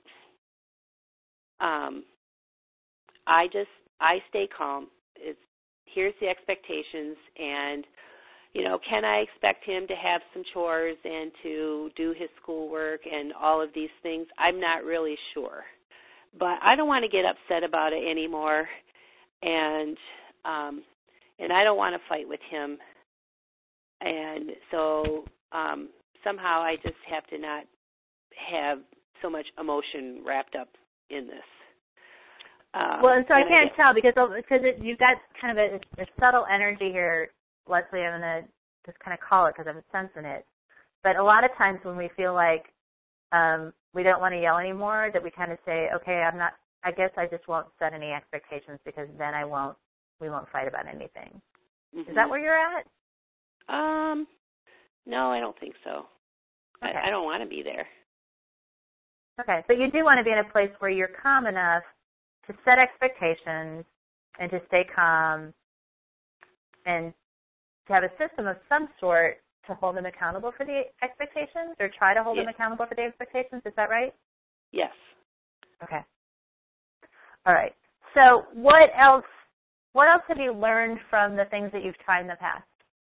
um, I just I stay calm. It's here's the expectations, and you know, can I expect him to have some chores and to do his schoolwork and all of these things? I'm not really sure, but I don't want to get upset about it anymore, and um, and I don't want to fight with him. And so um, somehow I just have to not have so much emotion wrapped up in this. Um, well, and so I and can't I tell because because it, you've got kind of a, a subtle energy here, Leslie. I'm going to just kind of call it because I'm sensing it. But a lot of times when we feel like um, we don't want to yell anymore, that we kind of say, okay, I'm not. I guess I just won't set any expectations because then I won't. We won't fight about anything. Mm-hmm. Is that where you're at? Um, no, I don't think so. Okay. I, I don't want to be there. Okay, but you do want to be in a place where you're calm enough to set expectations and to stay calm and to have a system of some sort to hold them accountable for the expectations or try to hold yes. them accountable for the expectations. Is that right? Yes. Okay. All right. So what else What else have you learned from the things that you've tried in the past?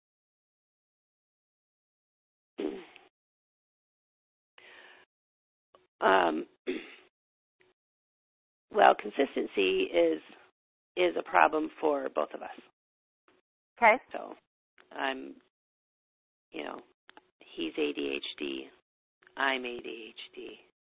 Um, well, consistency is is a problem for both of us. Okay. So, I'm, you know, he's A D H D, I'm A D H D.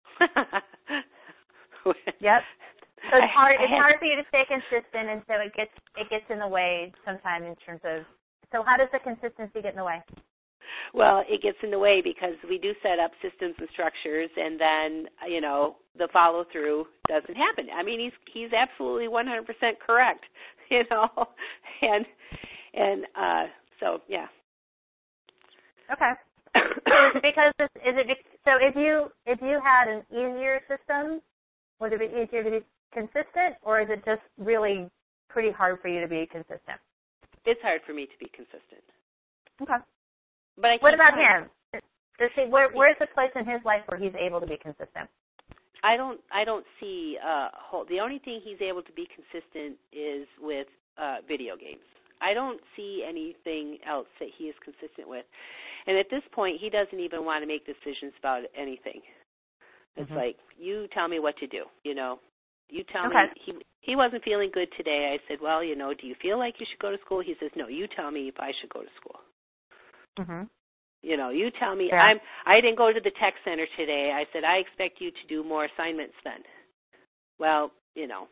Yep. So it's hard. It's I, I hard for you to stay consistent, and so it gets it gets in the way sometimes in terms of. So how does the consistency get in the way? Well, it gets in the way because we do set up systems and structures, and then you know the follow through doesn't happen. I mean, he's he's absolutely one hundred percent correct, you know, and and uh, so yeah. Okay. So is it because this, is it so if you if you had an easier system, would it be easier to be consistent, or is it just really pretty hard for you to be consistent? It's hard for me to be consistent. Okay. But I what about trying. him? Does he, where, where's the place in his life where he's able to be consistent? I don't. I don't see. Uh, whole, the only thing he's able to be consistent is with uh, video games. I don't see anything else that he is consistent with. And at this point, he doesn't even want to make decisions about anything. It's mm-hmm. like, you tell me what to do. You know, you tell okay. me. He he wasn't feeling good today. I said, well, you know, do you feel like you should go to school? He says, no. You tell me if I should go to school. Mm-hmm. You know, you tell me. Yeah. I'm. I didn't go to the tech center today. I said, I expect you to do more assignments then. Well, you know,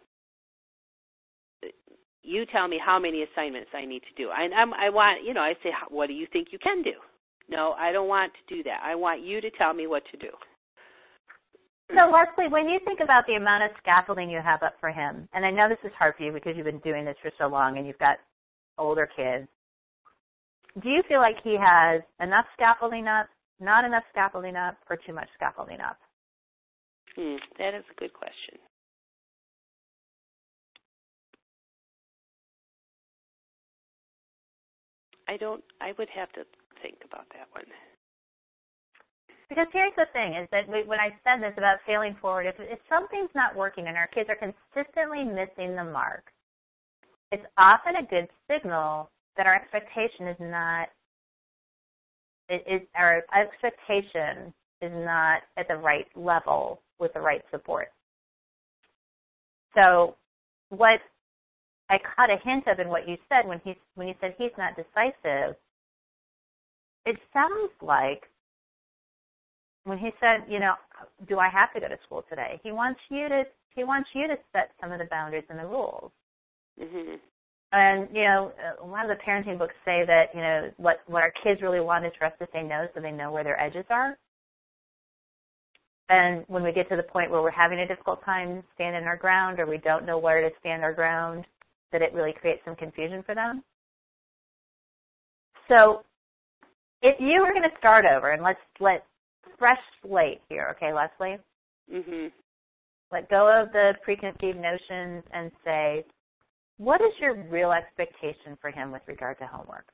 you tell me how many assignments I need to do. I, I'm, I want, you know, I say, what do you think you can do? No, I don't want to do that. I want you to tell me what to do. So, Leslie, when you think about the amount of scaffolding you have up for him, and I know this is hard for you because you've been doing this for so long and you've got older kids, do you feel like he has enough scaffolding up, not enough scaffolding up, or too much scaffolding up? Hmm, that is a good question. I don't, I would have to think about that one. Because here's the thing, is that we, when I said this about failing forward, if, if something's not working and our kids are consistently missing the mark, it's often a good signal that our expectation is not, it is, our expectation is not at the right level with the right support. So what I caught a hint of in what you said when he when you said he's not decisive, it sounds like when he said, you know, do I have to go to school today? He wants you to he wants you to set some of the boundaries and the rules. Mm-hmm. And, you know, a lot of the parenting books say that, you know, what, what our kids really want is for us to say no so they know where their edges are. And when we get to the point where we're having a difficult time standing our ground or we don't know where to stand our ground, that it really creates some confusion for them. So if you were going to start over, and let's let fresh slate here, okay, Leslie? Mm-hmm. Let go of the preconceived notions and say, what is your real expectation for him with regard to homework?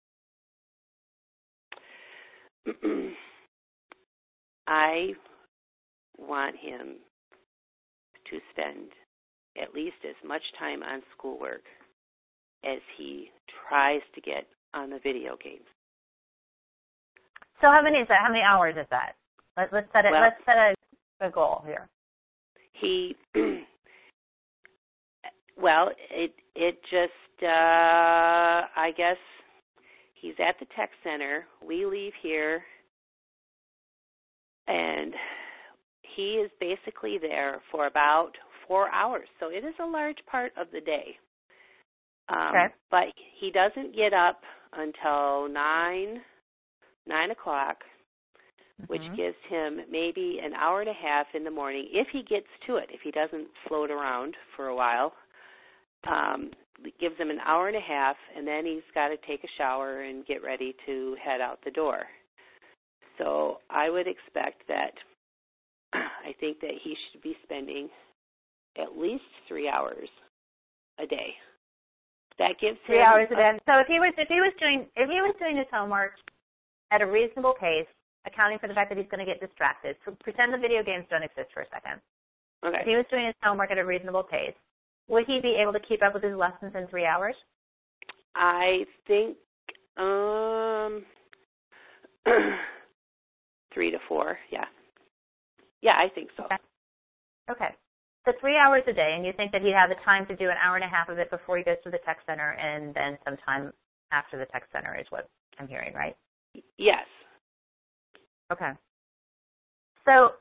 I want him to spend at least as much time on schoolwork as he tries to get on the video games. So how many is that? How many hours is that? Let, let's set it. Well, let's set a, a goal here. He, well, it it just, uh, I guess he's at the tech center. We leave here, and he is basically there for about four hours. So it is a large part of the day. Um, okay. But he doesn't get up until nine, nine o'clock, mm-hmm. which gives him maybe an hour and a half in the morning if he gets to it. If he doesn't float around for a while, um, it gives him an hour and a half, and then he's got to take a shower and get ready to head out the door. So I would expect that I think that he should be spending at least three hours a day. That gives three him hours a day. So if he was if he was doing if he was doing his homework at a reasonable pace, accounting for the fact that he's going to get distracted, so pretend the video games don't exist for a second. Okay. If he was doing his homework at a reasonable pace, would he be able to keep up with his lessons in three hours? I think um, three to four, yeah. Yeah, I think so. Okay. Okay. So three hours a day, and you think that he'd have the time to do an hour and a half of it before he goes to the tech center, and then some time after the tech center is what I'm hearing, right? Yes. Okay. So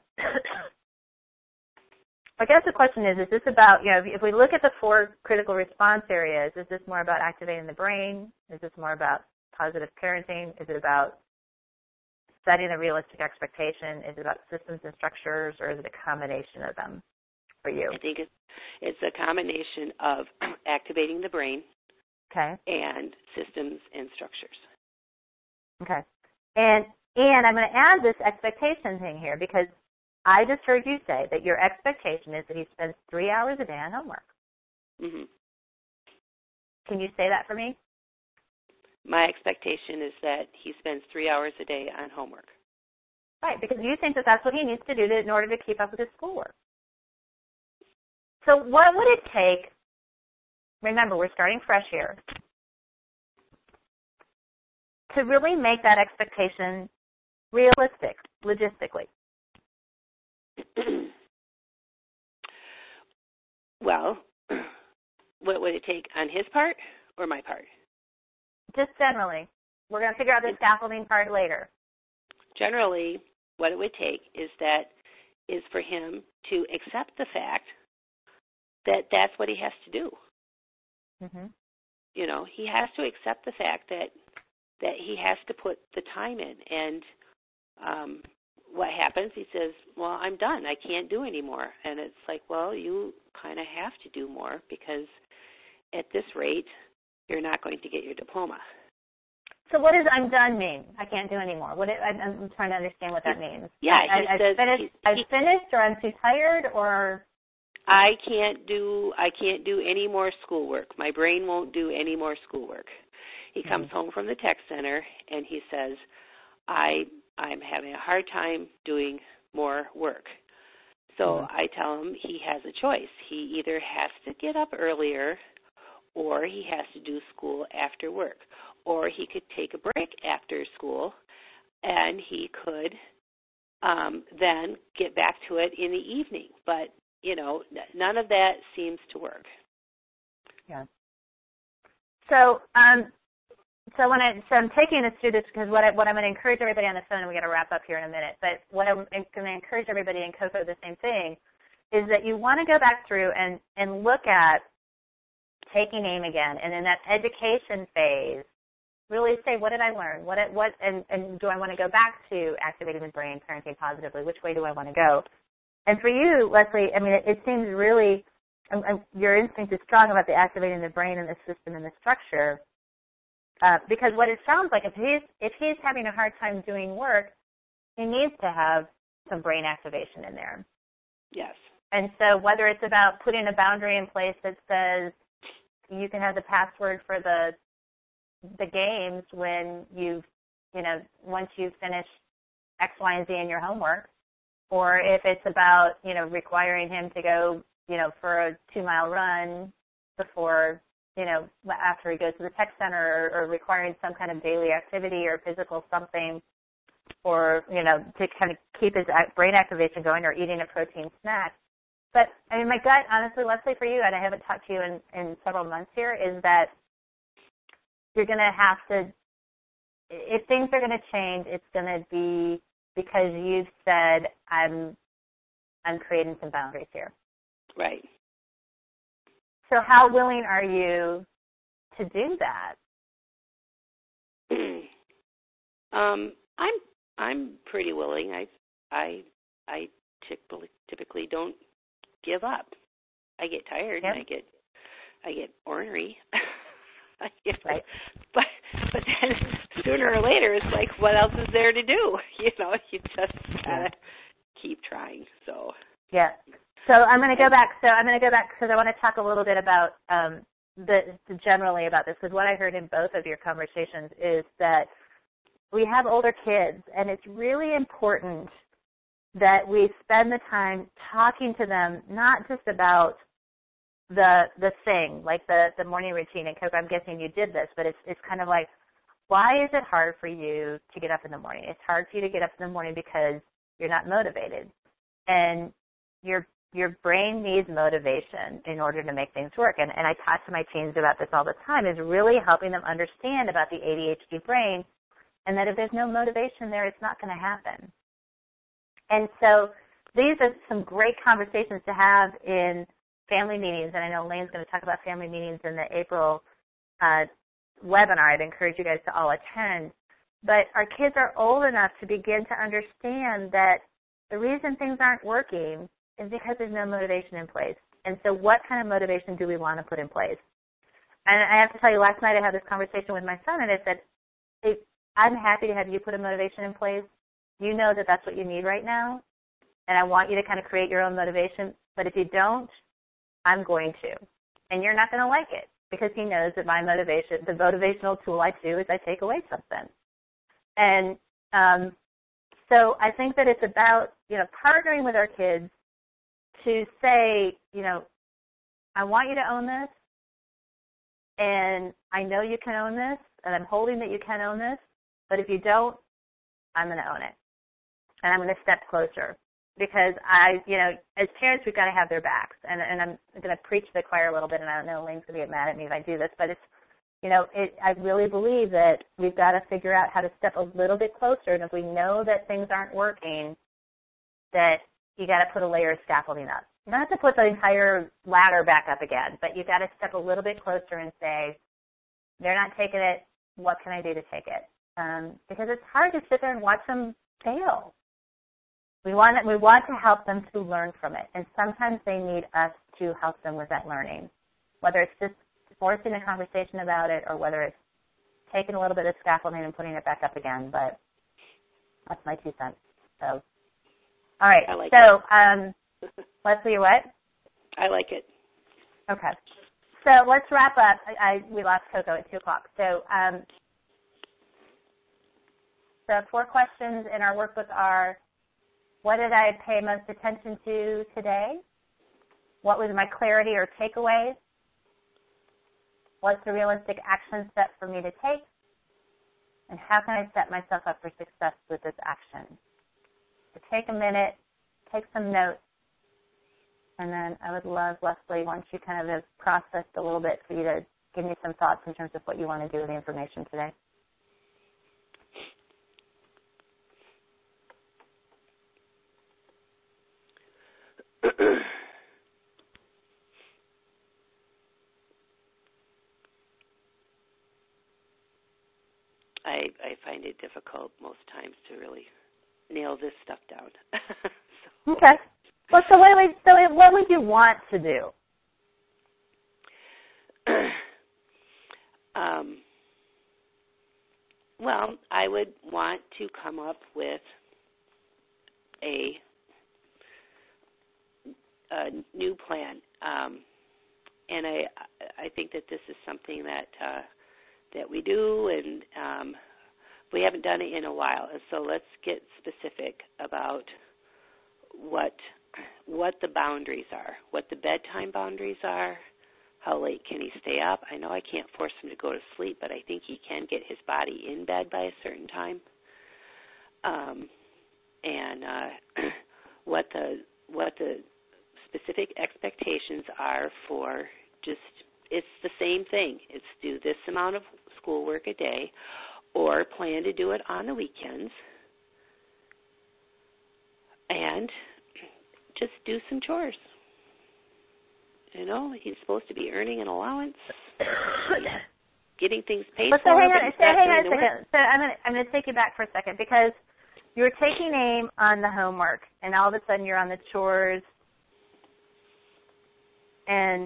I guess the question is, is this about, you know, if we look at the four critical response areas, is this more about activating the brain? Is this more about positive parenting? Is it about setting a realistic expectation? Is it about systems and structures, or is it a combination of them for you? I think it's, it's a combination of activating the brain, okay, and systems and structures. Okay. And and I'm going to add this expectation thing here, because I just heard you say that your expectation is that he spends three hours a day on homework. Mm-hmm. Can you say that for me? My expectation is that he spends three hours a day on homework. Right, because you think that that's what he needs to do to, in order to keep up with his schoolwork. So what would it take, remember, we're starting fresh here, to really make that expectation realistic, logistically? Well, what would it take on his part or my part? Just generally. We're going to figure out the scaffolding part later. Generally, what it would take is that is for him to accept the fact that that's what he has to do. Mm-hmm. You know, he has to accept the fact that that he has to put the time in. And um, what happens, he says, well, I'm done. I can't do anymore. And it's like, well, you kind of have to do more, because at this rate, you're not going to get your diploma. So what does "I'm done" mean? I can't do anymore. What it, I'm trying to understand what that means. Yeah, I, he I've says finished. he, I've finished, or I'm too tired, or I can't do. I can't do any more schoolwork. My brain won't do any more schoolwork. He comes mm-hmm. home from the tech center and he says, "I I'm having a hard time doing more work." So mm-hmm. I tell him he has a choice. He either has to get up earlier, or he has to do school after work. Or he could take a break after school, and he could um, then get back to it in the evening. But, you know, none of that seems to work. Yeah. So, um, so when I so I'm taking us through this, because what I, what I'm going to encourage everybody on the phone, and we're going to wrap up here in a minute. But what I'm going to encourage everybody in Coco, the same thing, is that you want to go back through and and look at taking AIM again, and in that education phase, really say, what did I learn? What, what, and, and do I want to go back to activating the brain, parenting positively? Which way do I want to go? And for you, Leslie, I mean, it, it seems really, um, um, your instinct is strong about the activating the brain and the system and the structure, uh, because what it sounds like, if he's if he's having a hard time doing work, he needs to have some brain activation in there. Yes. And so whether it's about putting a boundary in place that says you can have the password for the the games when you've, you know, once you've finished X, Y, and Z in your homework, or if it's about, you know, requiring him to go, you know, for a two-mile run before, you know, after he goes to the tech center, or, or requiring some kind of daily activity or physical something, or, you know, to kind of keep his brain activation going, or eating a protein snack. But, I mean, my gut, honestly, Leslie, for you, and I haven't talked to you in, in several months here, is that you're going to have to, if things are going to change, it's going to be because you've said, I'm I'm creating some boundaries here. Right. So how willing are you to do that? um, I'm I'm pretty willing. I I I typically typically don't give up. I get tired yep. and I get I get ornery. Get, right. But but then sooner or later, it's like, what else is there to do? You know, you just gotta yeah. keep trying. So yeah. So I'm going to go back. So I'm going to go back because I want to talk a little bit about um, the, the generally about this, because what I heard in both of your conversations is that we have older kids, and it's really important that we spend the time talking to them, not just about the the thing, like the, the morning routine. And Coco, I'm guessing you did this, but it's it's kind of like, why is it hard for you to get up in the morning? It's hard for you to get up in the morning because you're not motivated. And your your brain needs motivation in order to make things work. And, and I talk to my teens about this all the time, is really helping them understand about the A D H D brain, and that if there's no motivation there, it's not going to happen. And so these are some great conversations to have in family meetings, and I know Lane's going to talk about family meetings in the April uh, webinar. I'd encourage you guys to all attend. But our kids are old enough to begin to understand that the reason things aren't working is because there's no motivation in place. And so what kind of motivation do we want to put in place? And I have to tell you, last night I had this conversation with my son, and I said, hey, I'm happy to have you put a motivation in place. You know that that's what you need right now, and I want you to kind of create your own motivation. But if you don't, I'm going to. And you're not going to like it, because he knows that my motivation, the motivational tool I do is I take away something. And um, so I think that it's about, you know, partnering with our kids to say, you know, I want you to own this, and I know you can own this, and I'm holding that you can own this, but if you don't, I'm going to own it. And I'm going to step closer. Because I, you know, as parents, we've got to have their backs. And, and I'm going to preach to the choir a little bit, and I don't know, Lane's going to get mad at me if I do this, but it's, you know, it, I really believe that we've got to figure out how to step a little bit closer. And if we know that things aren't working, that you got to put a layer of scaffolding up. You don't have to put the entire ladder back up again, but you got to step a little bit closer and say, they're not taking it. What can I do to take it? Um, because it's hard to sit there and watch them fail. We want we want to help them to learn from it, and sometimes they need us to help them with that learning, whether it's just forcing a conversation about it or whether it's taking a little bit of scaffolding and putting it back up again. But that's my two cents. So, all right. I like so, it. um, Leslie, what? I like it. Okay. So let's wrap up. I, I we lost Coco at two o'clock. So, um, the four questions in our workbook are: what did I pay most attention to today? What was my clarity or takeaways? What's the realistic action step for me to take? And how can I set myself up for success with this action? So take a minute, take some notes, and then I would love, Leslie, once you kind of have processed a little bit, for you to give me some thoughts in terms of what you want to do with the information today. I, I find it difficult most times to really nail this stuff down. so. Okay. Well, so what, would, so what would you want to do? um, well, I would want to come up with a, a new plan, um, and I I think that this is something that uh, that we do, and um, we haven't done it in a while. And so let's get specific about what what the boundaries are, what the bedtime boundaries are, how late can he stay up. I know I can't force him to go to sleep, but I think he can get his body in bed by a certain time. Um, and uh, what the what the specific expectations are for just, it's the same thing. It's do this amount of schoolwork a day, or plan to do it on the weekends, and just do some chores. You know, he's supposed to be earning an allowance, getting things paid but for. So hang on, so hang on a second. Work. So I'm going to I'm going to take you back for a second, because you're taking aim on the homework, and all of a sudden you're on the chores, and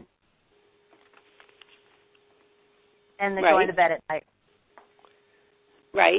and the right. going to bed at night. Right.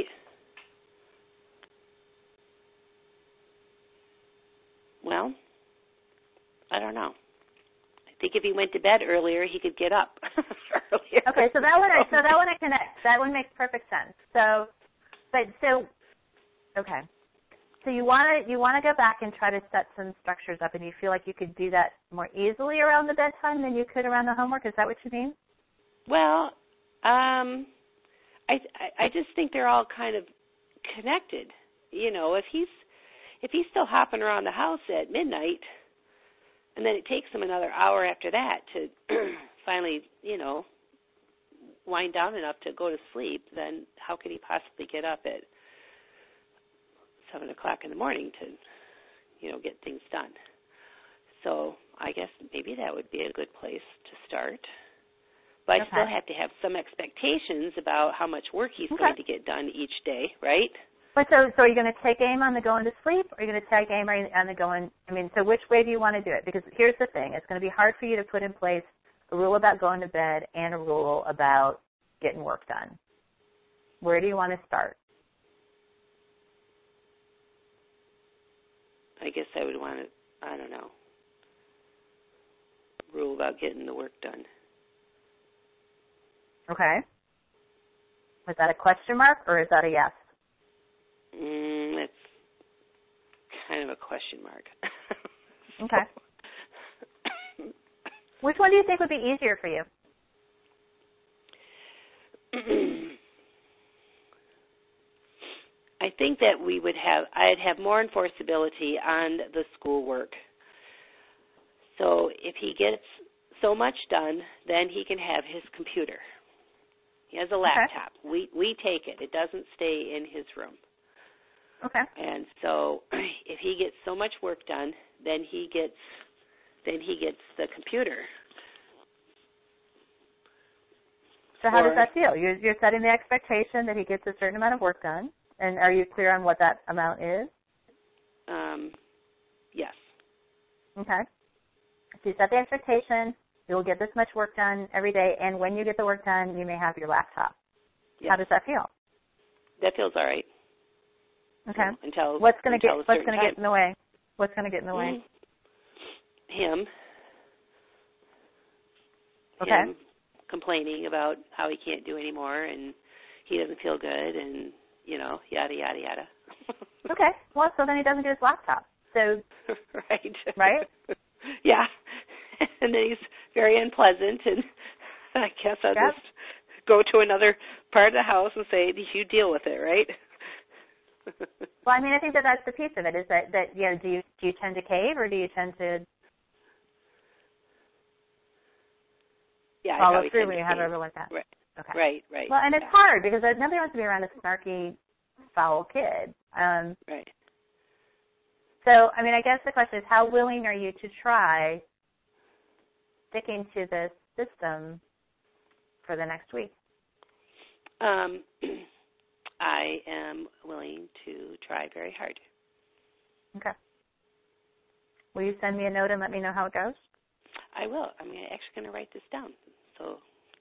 Well, I don't know. I think if he went to bed earlier, he could get up earlier. Okay, so that one, I, so that one I connect. That one makes perfect sense. So, but so, okay. so you want to you want to go back and try to set some structures up, and you feel like you could do that more easily around the bedtime than you could around the homework. Is that what you mean? Well, um, I I just think they're all kind of connected. You know, if he's if he's still hopping around the house at midnight, and then it takes him another hour after that to finally, you know, wind down enough to go to sleep, then how could he possibly get up at seven o'clock in the morning to, you know, get things done? So I guess maybe that would be a good place to start. But Okay. I still have to have some expectations about how much work he's Okay. going to get done each day, right? But so, so are you going to take aim on the going to sleep, or are you going to take aim on the going, I mean, so which way do you want to do it? Because here's the thing. It's going to be hard for you to put in place a rule about going to bed and a rule about getting work done. Where do you want to start? I guess I would want to, I don't know, rule about getting the work done. Okay. Was that a question mark, or is that a yes? Mm, it's kind of a question mark. Okay. Which one do you think would be easier for you? I think that we would have, I'd have more enforceability on the schoolwork. So if he gets so much done, then he can have his computer. He has a laptop. Okay. We we take it. It doesn't stay in his room. Okay. And so if he gets so much work done, then he gets then he gets the computer. So how Or, does that feel? You're, you're setting the expectation that he gets a certain amount of work done, and are you clear on what that amount is? Um, yes. Okay. So you set the expectation, you will get this much work done every day, and when you get the work done, you may have your laptop. Yes. How does that feel? That feels all right. Okay. You know, until what's going to get until a what's certain going to get in the way? What's going to get in the way? Mm. Him. Okay. Him complaining about how he can't do anymore and he doesn't feel good and, you know, yada, yada, yada. Okay. Well, so then he doesn't get his laptop. So, right. Right? Yeah. And then he's very unpleasant, and I guess I'll Yep. just go to another part of the house and say, you deal with it, right? Well, I mean, I think that that's the piece of it is that, that you know, do you, do you tend to cave or do you tend to Yeah, follow I through when you have cave. everyone like that? Right. Okay. Right, right. Well, and it's yeah. hard because nobody wants to be around a snarky, foul kid. Um, Right. so, I mean, I guess the question is, how willing are you to try sticking to this system for the next week? Um, I am willing to try very hard. Okay. Will you send me a note and let me know how it goes? I will. I'm actually going to write this down. So,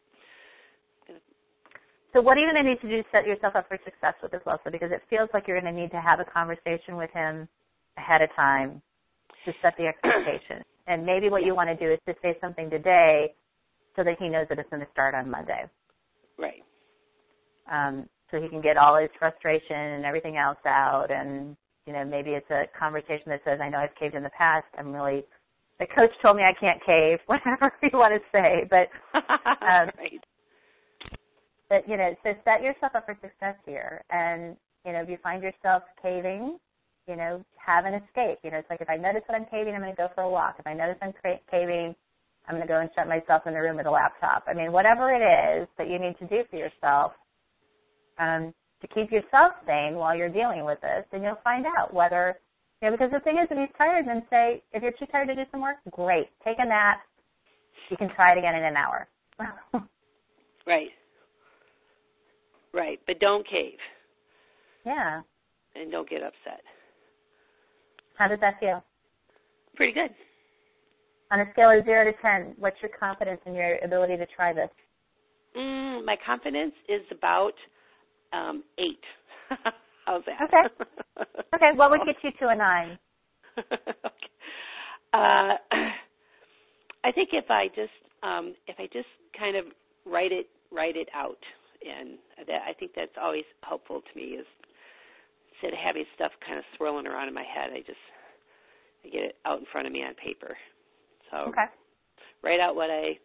So what are you going to need to do to set yourself up for success with this, Leslie? Because it feels like you're going to need to have a conversation with him ahead of time to set the expectation. And maybe what yeah. you want to do is to say something today so that he knows that it's going to start on Monday. Right. Um, so he can get all his frustration and everything else out. And, you know, maybe it's a conversation that says, I know I've caved in the past. I'm really, the coach told me I can't cave, whatever you want to say. But, um, right. but, you know, so set yourself up for success here. And, you know, if you find yourself caving, you know, have an escape. You know, it's like if I notice that I'm caving, I'm going to go for a walk. If I notice I'm cra- caving, I'm going to go and shut myself in the room with a laptop. I mean, whatever it is that you need to do for yourself um, to keep yourself sane while you're dealing with this, and you'll find out whether, you know, because the thing is, if he's tired, then say, if you're too tired to do some work, great. Take a nap. You can try it again in an hour. Right. Right. But don't cave. Yeah. And don't get upset. How does that feel? Pretty good. On a scale of zero to ten, what's your confidence in your ability to try this? Mm, my confidence is about um, eight. How's that? Okay. Okay. What would get you to a nine? Okay. Uh, I think if I just um, if I just kind of write it write it out, and that, I think that's always helpful to me, is instead of having stuff kind of swirling around in my head, I just I get it out in front of me on paper. So okay. write out what I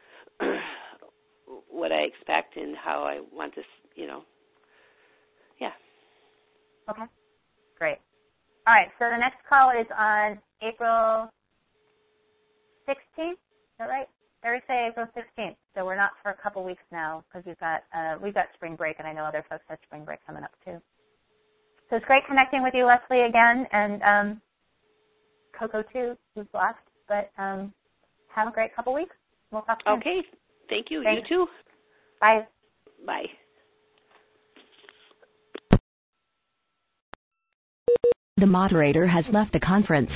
what I expect and how I want this, you know. Yeah. Okay. Great. All right. So the next call is on April sixteenth. Is that right? Thursday, April sixteenth. So we're not for a couple weeks now because we've got uh, we've got spring break, and I know other folks have spring break coming up too. So it's great connecting with you, Leslie, again, and um, Coco too, who's left. But um, have a great couple weeks. We'll talk soon. Okay. Thank you. Thanks. You too. Bye. Bye. The moderator has left the conference.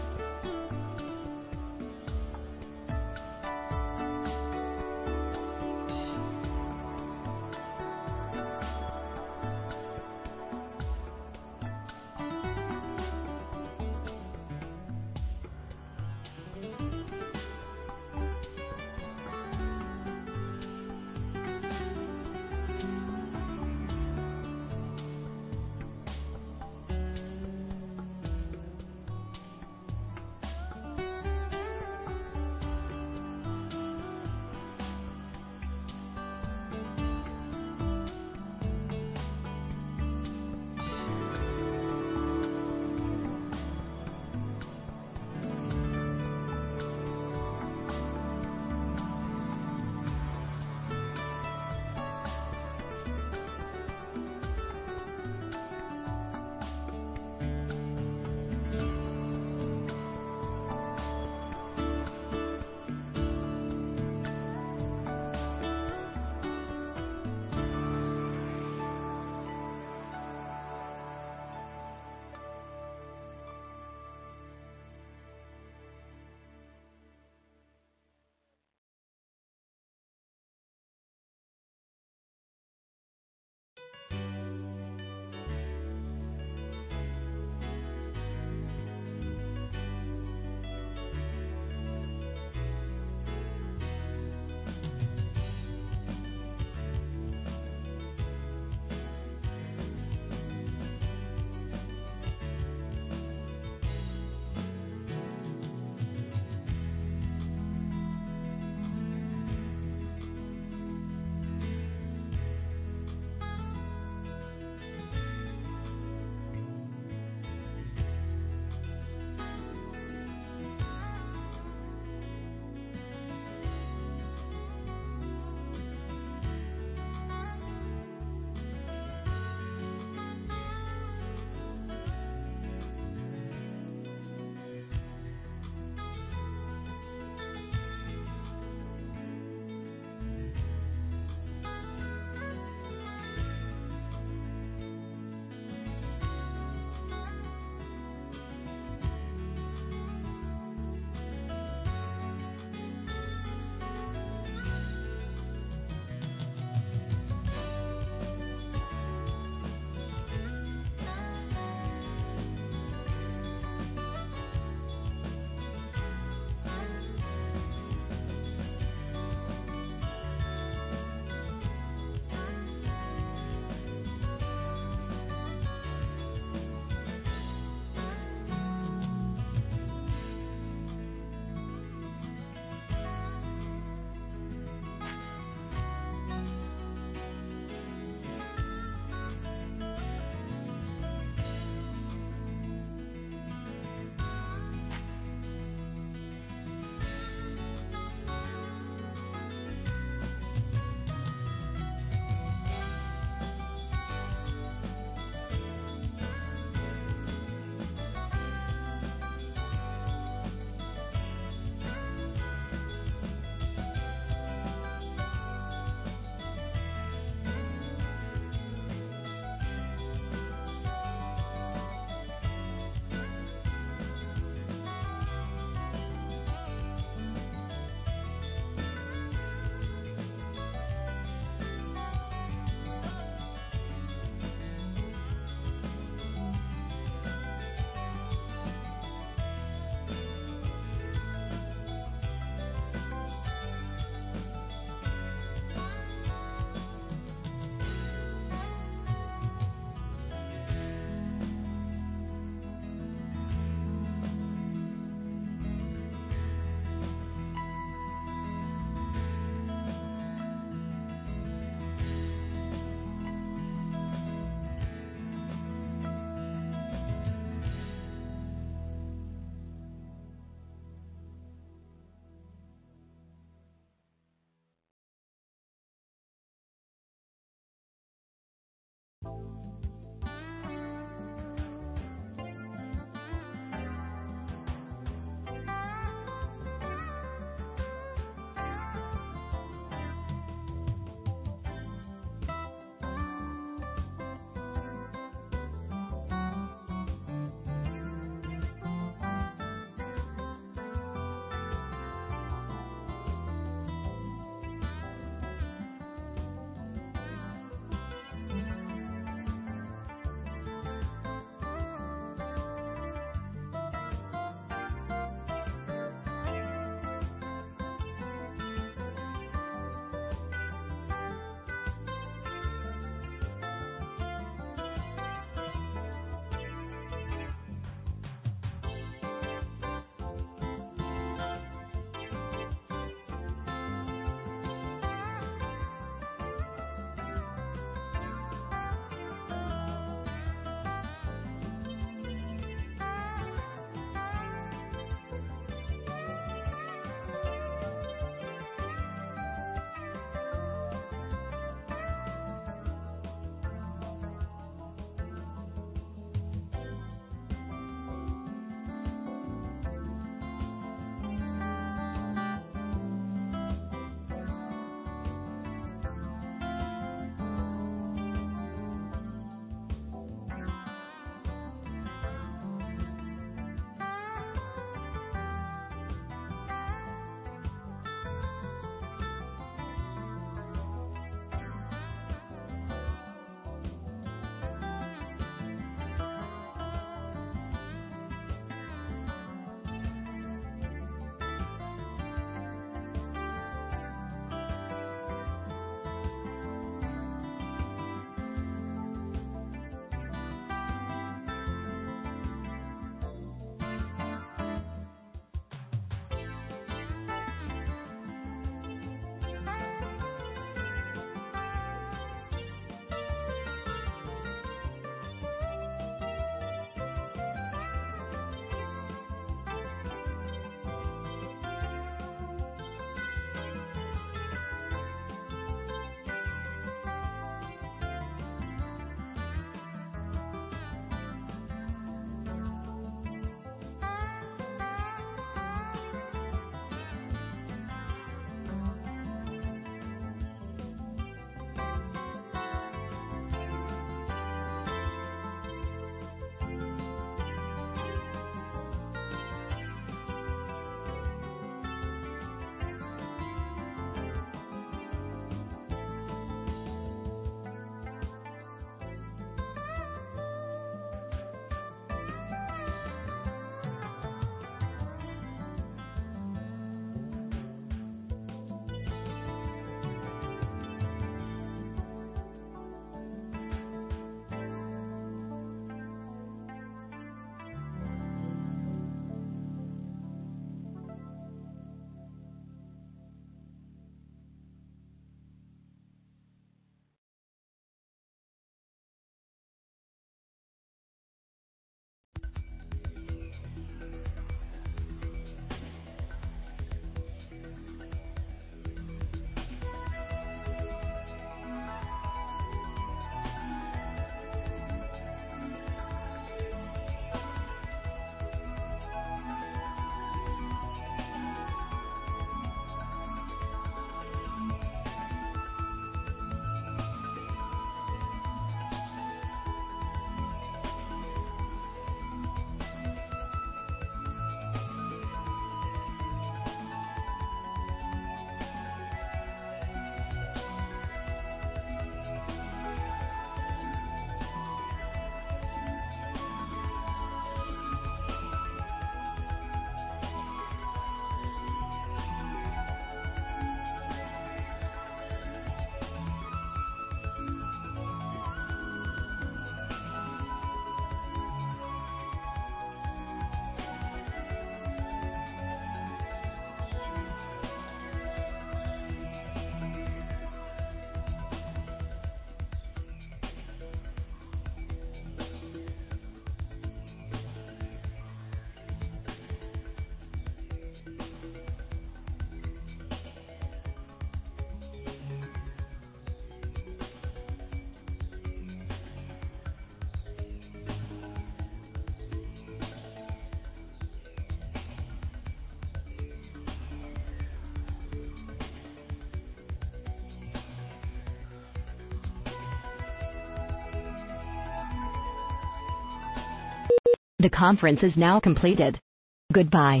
The conference is now completed. Goodbye.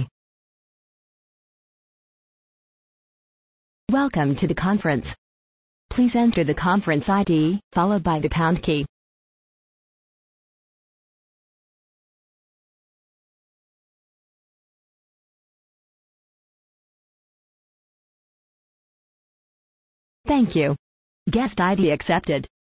Welcome to the conference. Please enter the conference I D, followed by the pound key. Thank you. Guest I D accepted.